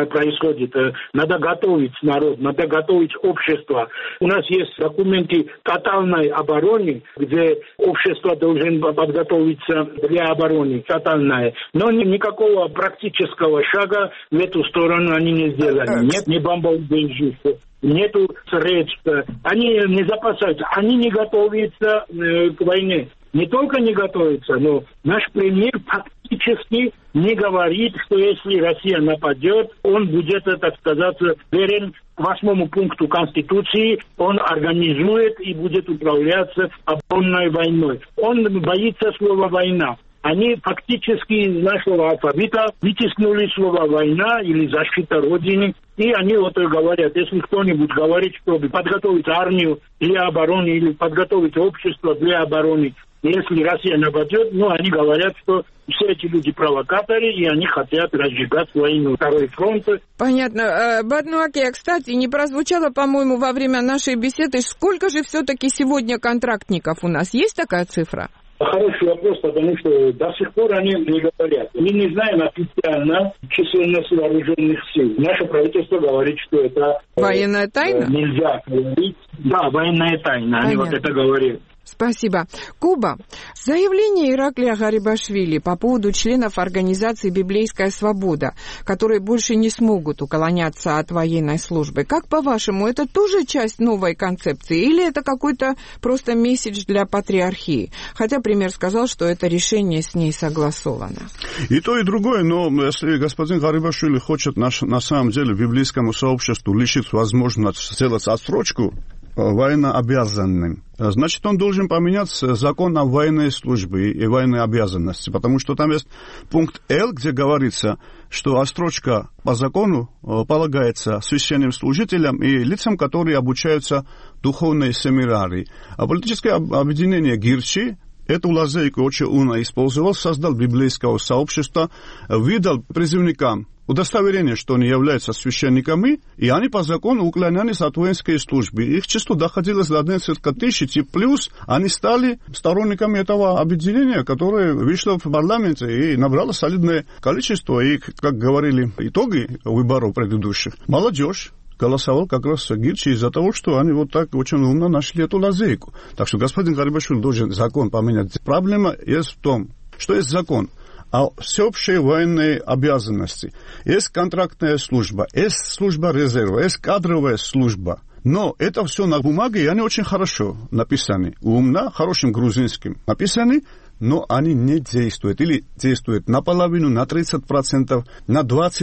происходит. Надо готовить народ, надо готовить общество. У нас есть документы тотальной обороны, где общество должно подготовиться для обороны тотальной. Но никакого практического шага в эту сторону они не сделали. Нет ни бомбоубежища, нету средств. Они не запасаются, они не готовятся к войне. Не только не готовятся, но наш премьер фактически не говорит, что если Россия нападет, он будет, так сказать, верен 8 пункту Конституции, он организует и будет управляться оборонной войной. Он боится слова «война». Они фактически из нашего алфавита вытеснули слово «война» или «защита Родины». И они вот говорят, если кто-нибудь говорит, чтобы подготовить армию для обороны или подготовить общество для обороны, если Россия нападет, они говорят, что все эти люди провокаторы, и они хотят разжигать войну. Второй фронт. Понятно. Баднуаке, кстати, не прозвучало, по-моему, во время нашей беседы, сколько же все-таки сегодня контрактников у нас? Есть такая цифра? Хороший вопрос, потому что до сих пор они не говорят. Мы не знаем официально численность вооруженных сил. Наше правительство говорит, что это... Военная тайна? Нельзя говорить. Да, военная тайна. Понятно. Они вот это говорят. Спасибо. Куба. Заявление Ираклия Гарибашвили по поводу членов организации «Библейская свобода», которые больше не смогут уклоняться от военной службы. Как, по-вашему, это тоже часть новой концепции или это какой-то просто месседж для патриархии? Хотя премьер сказал, что это решение с ней согласовано. И то, и другое, но если господин Гарибашвили хочет на самом деле библейскому сообществу лишить возможность сделать отсрочку военнообязанным, значит, он должен поменять закон о военной службе и военной обязанности, потому что там есть пункт Л, где говорится, что отсрочка по закону полагается священным служителям и лицам, которые обучаются в духовной семинарии. А политическое объединение Гирчи эту лазейку очень умно использовал, создал библейское сообщество, выдал призывникам удостоверение, что они являются священниками, и они по закону уклонялись от воинской службы. Их число доходило до 11 тысяч, и плюс они стали сторонниками этого объединения, которое вышло в парламенте и набрало солидное количество. И, как говорили итоги выборов предыдущих, молодежь голосовал как раз Гирчи из-за того, что они вот так очень умно нашли эту лазейку. Так что господин Гарибашвили должен закон поменять. Проблема есть в том, что есть закон о всеобщей военной обязанности. Есть контрактная служба, есть служба резерва, есть кадровая служба. Но это все на бумаге, и они очень хорошо написаны. Умно, хорошим грузинским написаны, но они не действуют. Или действуют наполовину, на 30%, на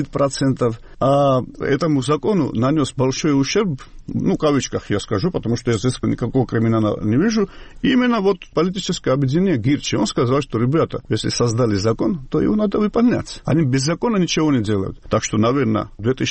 20%. А этому закону нанес большой ущерб, в кавычках я скажу, потому что я здесь никакого криминала не вижу, именно вот политическое объединение Гирчи. Он сказал, что, ребята, если создали закон, то его надо выполнять. Они без закона ничего не делают. Так что, наверное,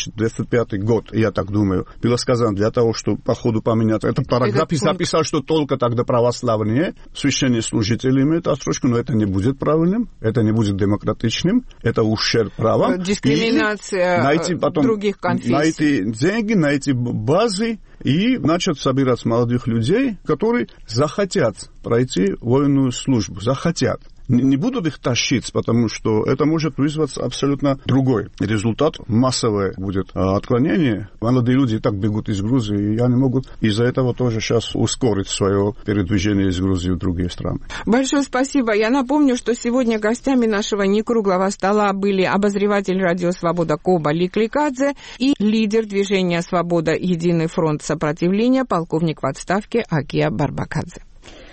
2025 год, я так думаю, было сказано для того, чтобы по ходу поменять этот параграф, и записал, что только тогда православные священнослужители имеют отсрочку, но это не будет правильным, это не будет демократичным, это ущерб правам. Дискриминация других конфессий. Найти деньги, найти базы и начать собирать молодых людей, которые захотят пройти военную службу, захотят. Не будут их тащить, потому что это может вызвать абсолютно другой результат. Массовое будет отклонение. Молодые люди и так бегут из Грузии, и они могут из-за этого тоже сейчас ускорить свое передвижение из Грузии в другие страны. Большое спасибо. Я напомню, что сегодня гостями нашего некруглого стола были обозреватель «Радио Свобода» Коба Ликликадзе и лидер движения «Свобода. Единый фронт сопротивления» полковник в отставке Акия Барбакадзе.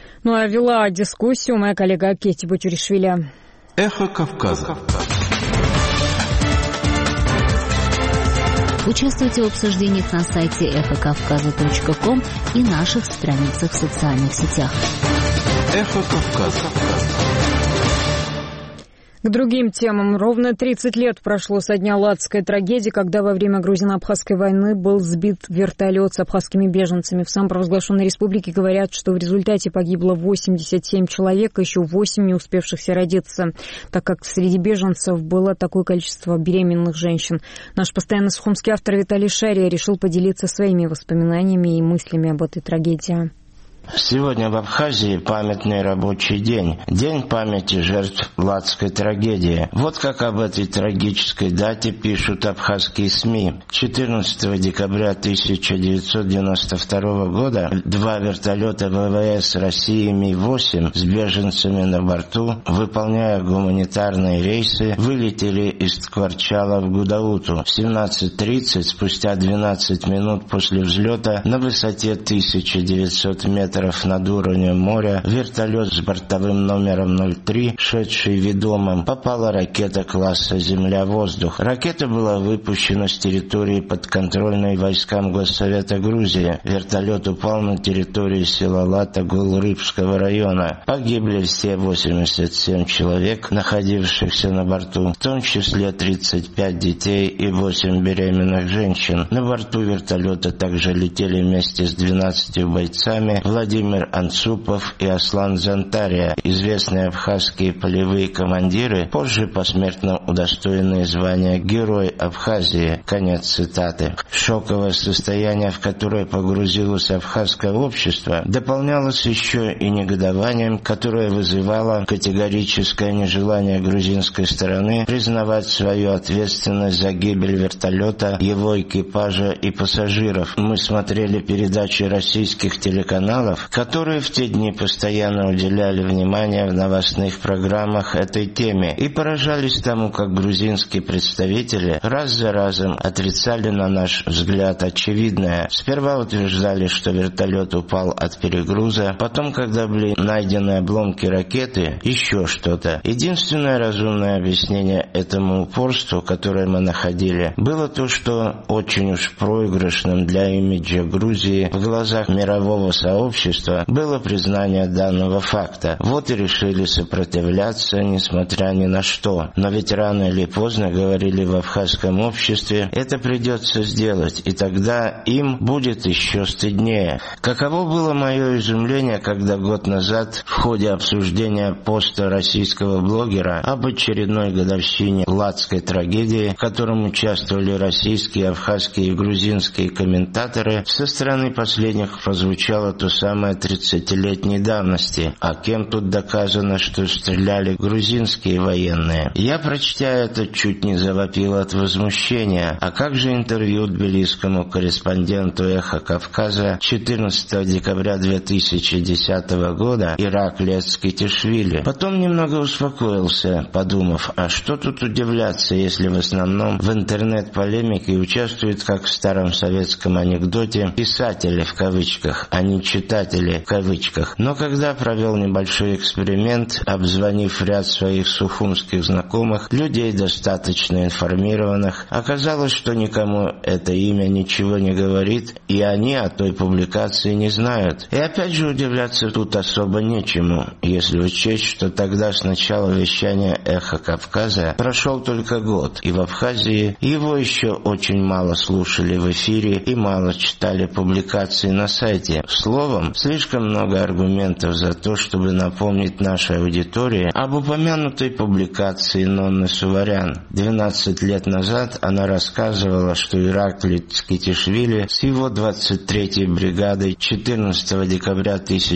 А вела дискуссию моя коллега Кетти Бочуришвили. Эхо Кавказа. Участвуйте в обсуждениях на сайте эхокавказа.ком и наших страницах в социальных сетях. Эхо Кавказа. К другим темам. Ровно 30 лет прошло со дня Ладожской трагедии, когда во время грузино-абхазской войны был сбит вертолет с абхазскими беженцами. В самопровозглашенной республике говорят, что в результате погибло 87 человек, еще 8 не успевшихся родиться, так как среди беженцев было такое количество беременных женщин. Наш постоянный сухумский автор Виталий Шария решил поделиться своими воспоминаниями и мыслями об этой трагедии. Сегодня в Абхазии памятный рабочий день. День памяти жертв Ладской трагедии. Вот как об этой трагической дате пишут абхазские СМИ. 14 декабря 1992 года 2 вертолета ВВС России Ми-8 с беженцами на борту, выполняя гуманитарные рейсы, вылетели из Ткварчала в Гудауту. В 17:30, спустя 12 минут после взлета, на высоте 1900 метров над уровнем моря, вертолет с бортовым номером 03, шедший ведомым, попала ракета класса «Земля-воздух». Ракета была выпущена с территории подконтрольной войскам Госсовета Грузии. Вертолет упал на территории села Лата Гулрыбского района. Погибли все 87 человек, находившихся на борту, в том числе 35 детей и 8 беременных женщин. На борту вертолета также летели вместе с 12 бойцами Владимир Анцупов и Аслан Зантария, известные абхазские полевые командиры, позже посмертно удостоенные звания Герой Абхазии. Конец цитаты. Шоковое состояние, в которое погрузилось абхазское общество, дополнялось еще и негодованием, которое вызывало категорическое нежелание грузинской стороны признавать свою ответственность за гибель вертолета, его экипажа и пассажиров. Мы смотрели передачи российских телеканалов, которые в те дни постоянно уделяли внимание в новостных программах этой теме и поражались тому, как грузинские представители раз за разом отрицали, на наш взгляд, очевидное. Сперва утверждали, что вертолет упал от перегруза, потом, когда были найдены обломки ракеты, еще что-то. Единственное разумное объяснение этому упорству, которое мы находили, было то, что очень уж проигрышным для имиджа Грузии в глазах мирового сообщества было признание данного факта. Вот и решили сопротивляться, несмотря ни на что. Но ведь рано или поздно, говорили в абхазском обществе, это придется сделать, и тогда им будет еще стыднее. Каково было мое изумление, когда год назад в ходе обсуждения поста российского блогера об очередной годовщине Ладской трагедии, в котором участвовали российские, абхазские и грузинские комментаторы, со стороны последних прозвучало то самое 30-летней давности. А кем тут доказано, что стреляли грузинские военные? Я, прочтя это, чуть не завопил от возмущения. А как же интервью тбилисскому корреспонденту «Эхо Кавказа» 14 декабря 2010 года Ираклия Цкитишвили? Потом немного успокоился, подумав, а что тут удивляться, если в основном в интернет-полемике участвуют, как в старом советском анекдоте, писатели в кавычках, а не читатели в кавычках. Но когда провел небольшой эксперимент, обзвонив ряд своих сухумских знакомых, людей достаточно информированных, оказалось, что никому это имя ничего не говорит, и они о той публикации не знают. И опять же удивляться тут особо нечему, если учесть, что тогда с начала вещания «Эхо Кавказа» прошел только год, и в Абхазии его еще очень мало слушали в эфире и мало читали публикации на сайте. Словом, слишком много аргументов за то, чтобы напомнить нашей аудитории об упомянутой публикации Нонны Суварян. 12 лет назад она рассказывала, что Ираклий Цкитишвили с его 23-й бригадой 14 декабря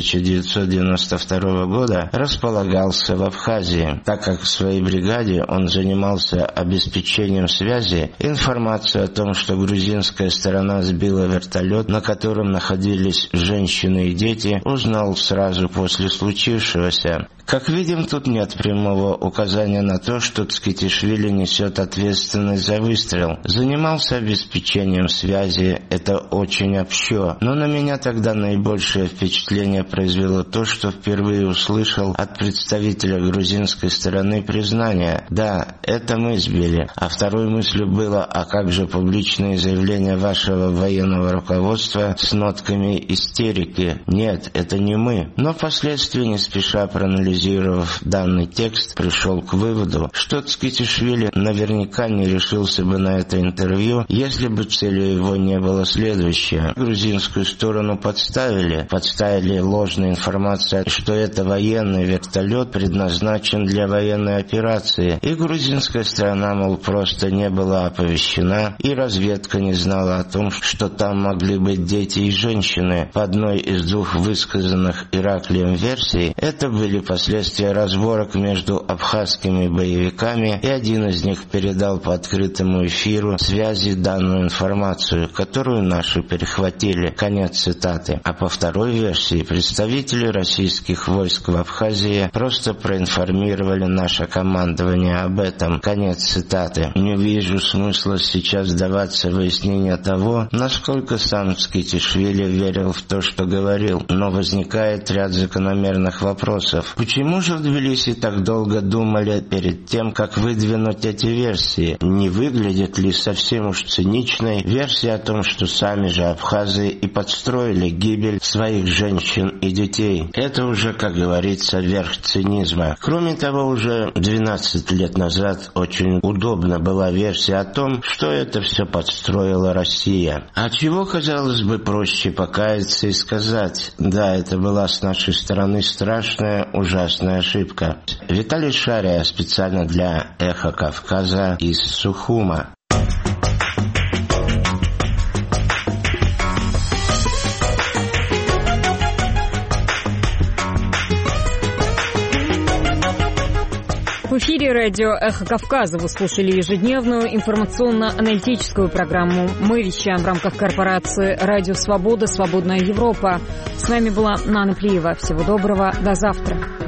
1992 года располагался в Абхазии. Так как в своей бригаде он занимался обеспечением связи, информацию о том, что грузинская сторона сбила вертолет, на котором находились женщины и дети, узнал сразу после случившегося. Как видим, тут нет прямого указания на то, что Цкитишвили несет ответственность за выстрел. Занимался обеспечением связи, это очень общо. Но на меня тогда наибольшее впечатление произвело то, что впервые услышал от представителя грузинской стороны признание: да, это мы сбили. А второй мыслью было: а как же публичные заявления вашего военного руководства с нотками истерики? Нет, это не мы. Но впоследствии, не спеша проанализировав проанализировав данный текст, пришел к выводу, что Цкитишвили наверняка не решился бы на это интервью, если бы целью его не было следующее. Грузинскую сторону подставили ложную информацию, что это военный вертолет предназначен для военной операции, и грузинская сторона, мол, просто не была оповещена, и разведка не знала о том, что там могли быть дети и женщины. По одной из двух высказанных Ираклием версий, это были последствия разборок между абхазскими боевиками, и один из них передал по открытому эфиру связи данную информацию, которую наши перехватили. Конец цитаты. А по второй версии, представители российских войск в Абхазии просто проинформировали наше командование об этом. Конец цитаты. Не вижу смысла сейчас вдаваться в выяснение того, насколько сам Цкитишвили верил в то, что говорил. Но возникает ряд закономерных вопросов. Почему же в Тбилиси так долго думали перед тем, как выдвинуть эти версии? Не выглядит ли совсем уж циничной версия о том, что сами же абхазы и подстроили гибель своих женщин и детей? Это уже, как говорится, верх цинизма. Кроме того, уже 12 лет назад очень удобна была версия о том, что это все подстроила Россия. А чего, казалось бы, проще покаяться и сказать: да, это была с нашей стороны страшная, ужасная ошибка. Виталий Шария специально для «Эхо Кавказа» из Сухума. В эфире радио «Эхо Кавказа» вы слушали ежедневную информационно-аналитическую программу. Мы вещаем в рамках корпорации «Радио Свобода. Свободная Европа». С вами была Нана Плиева. Всего доброго. До завтра.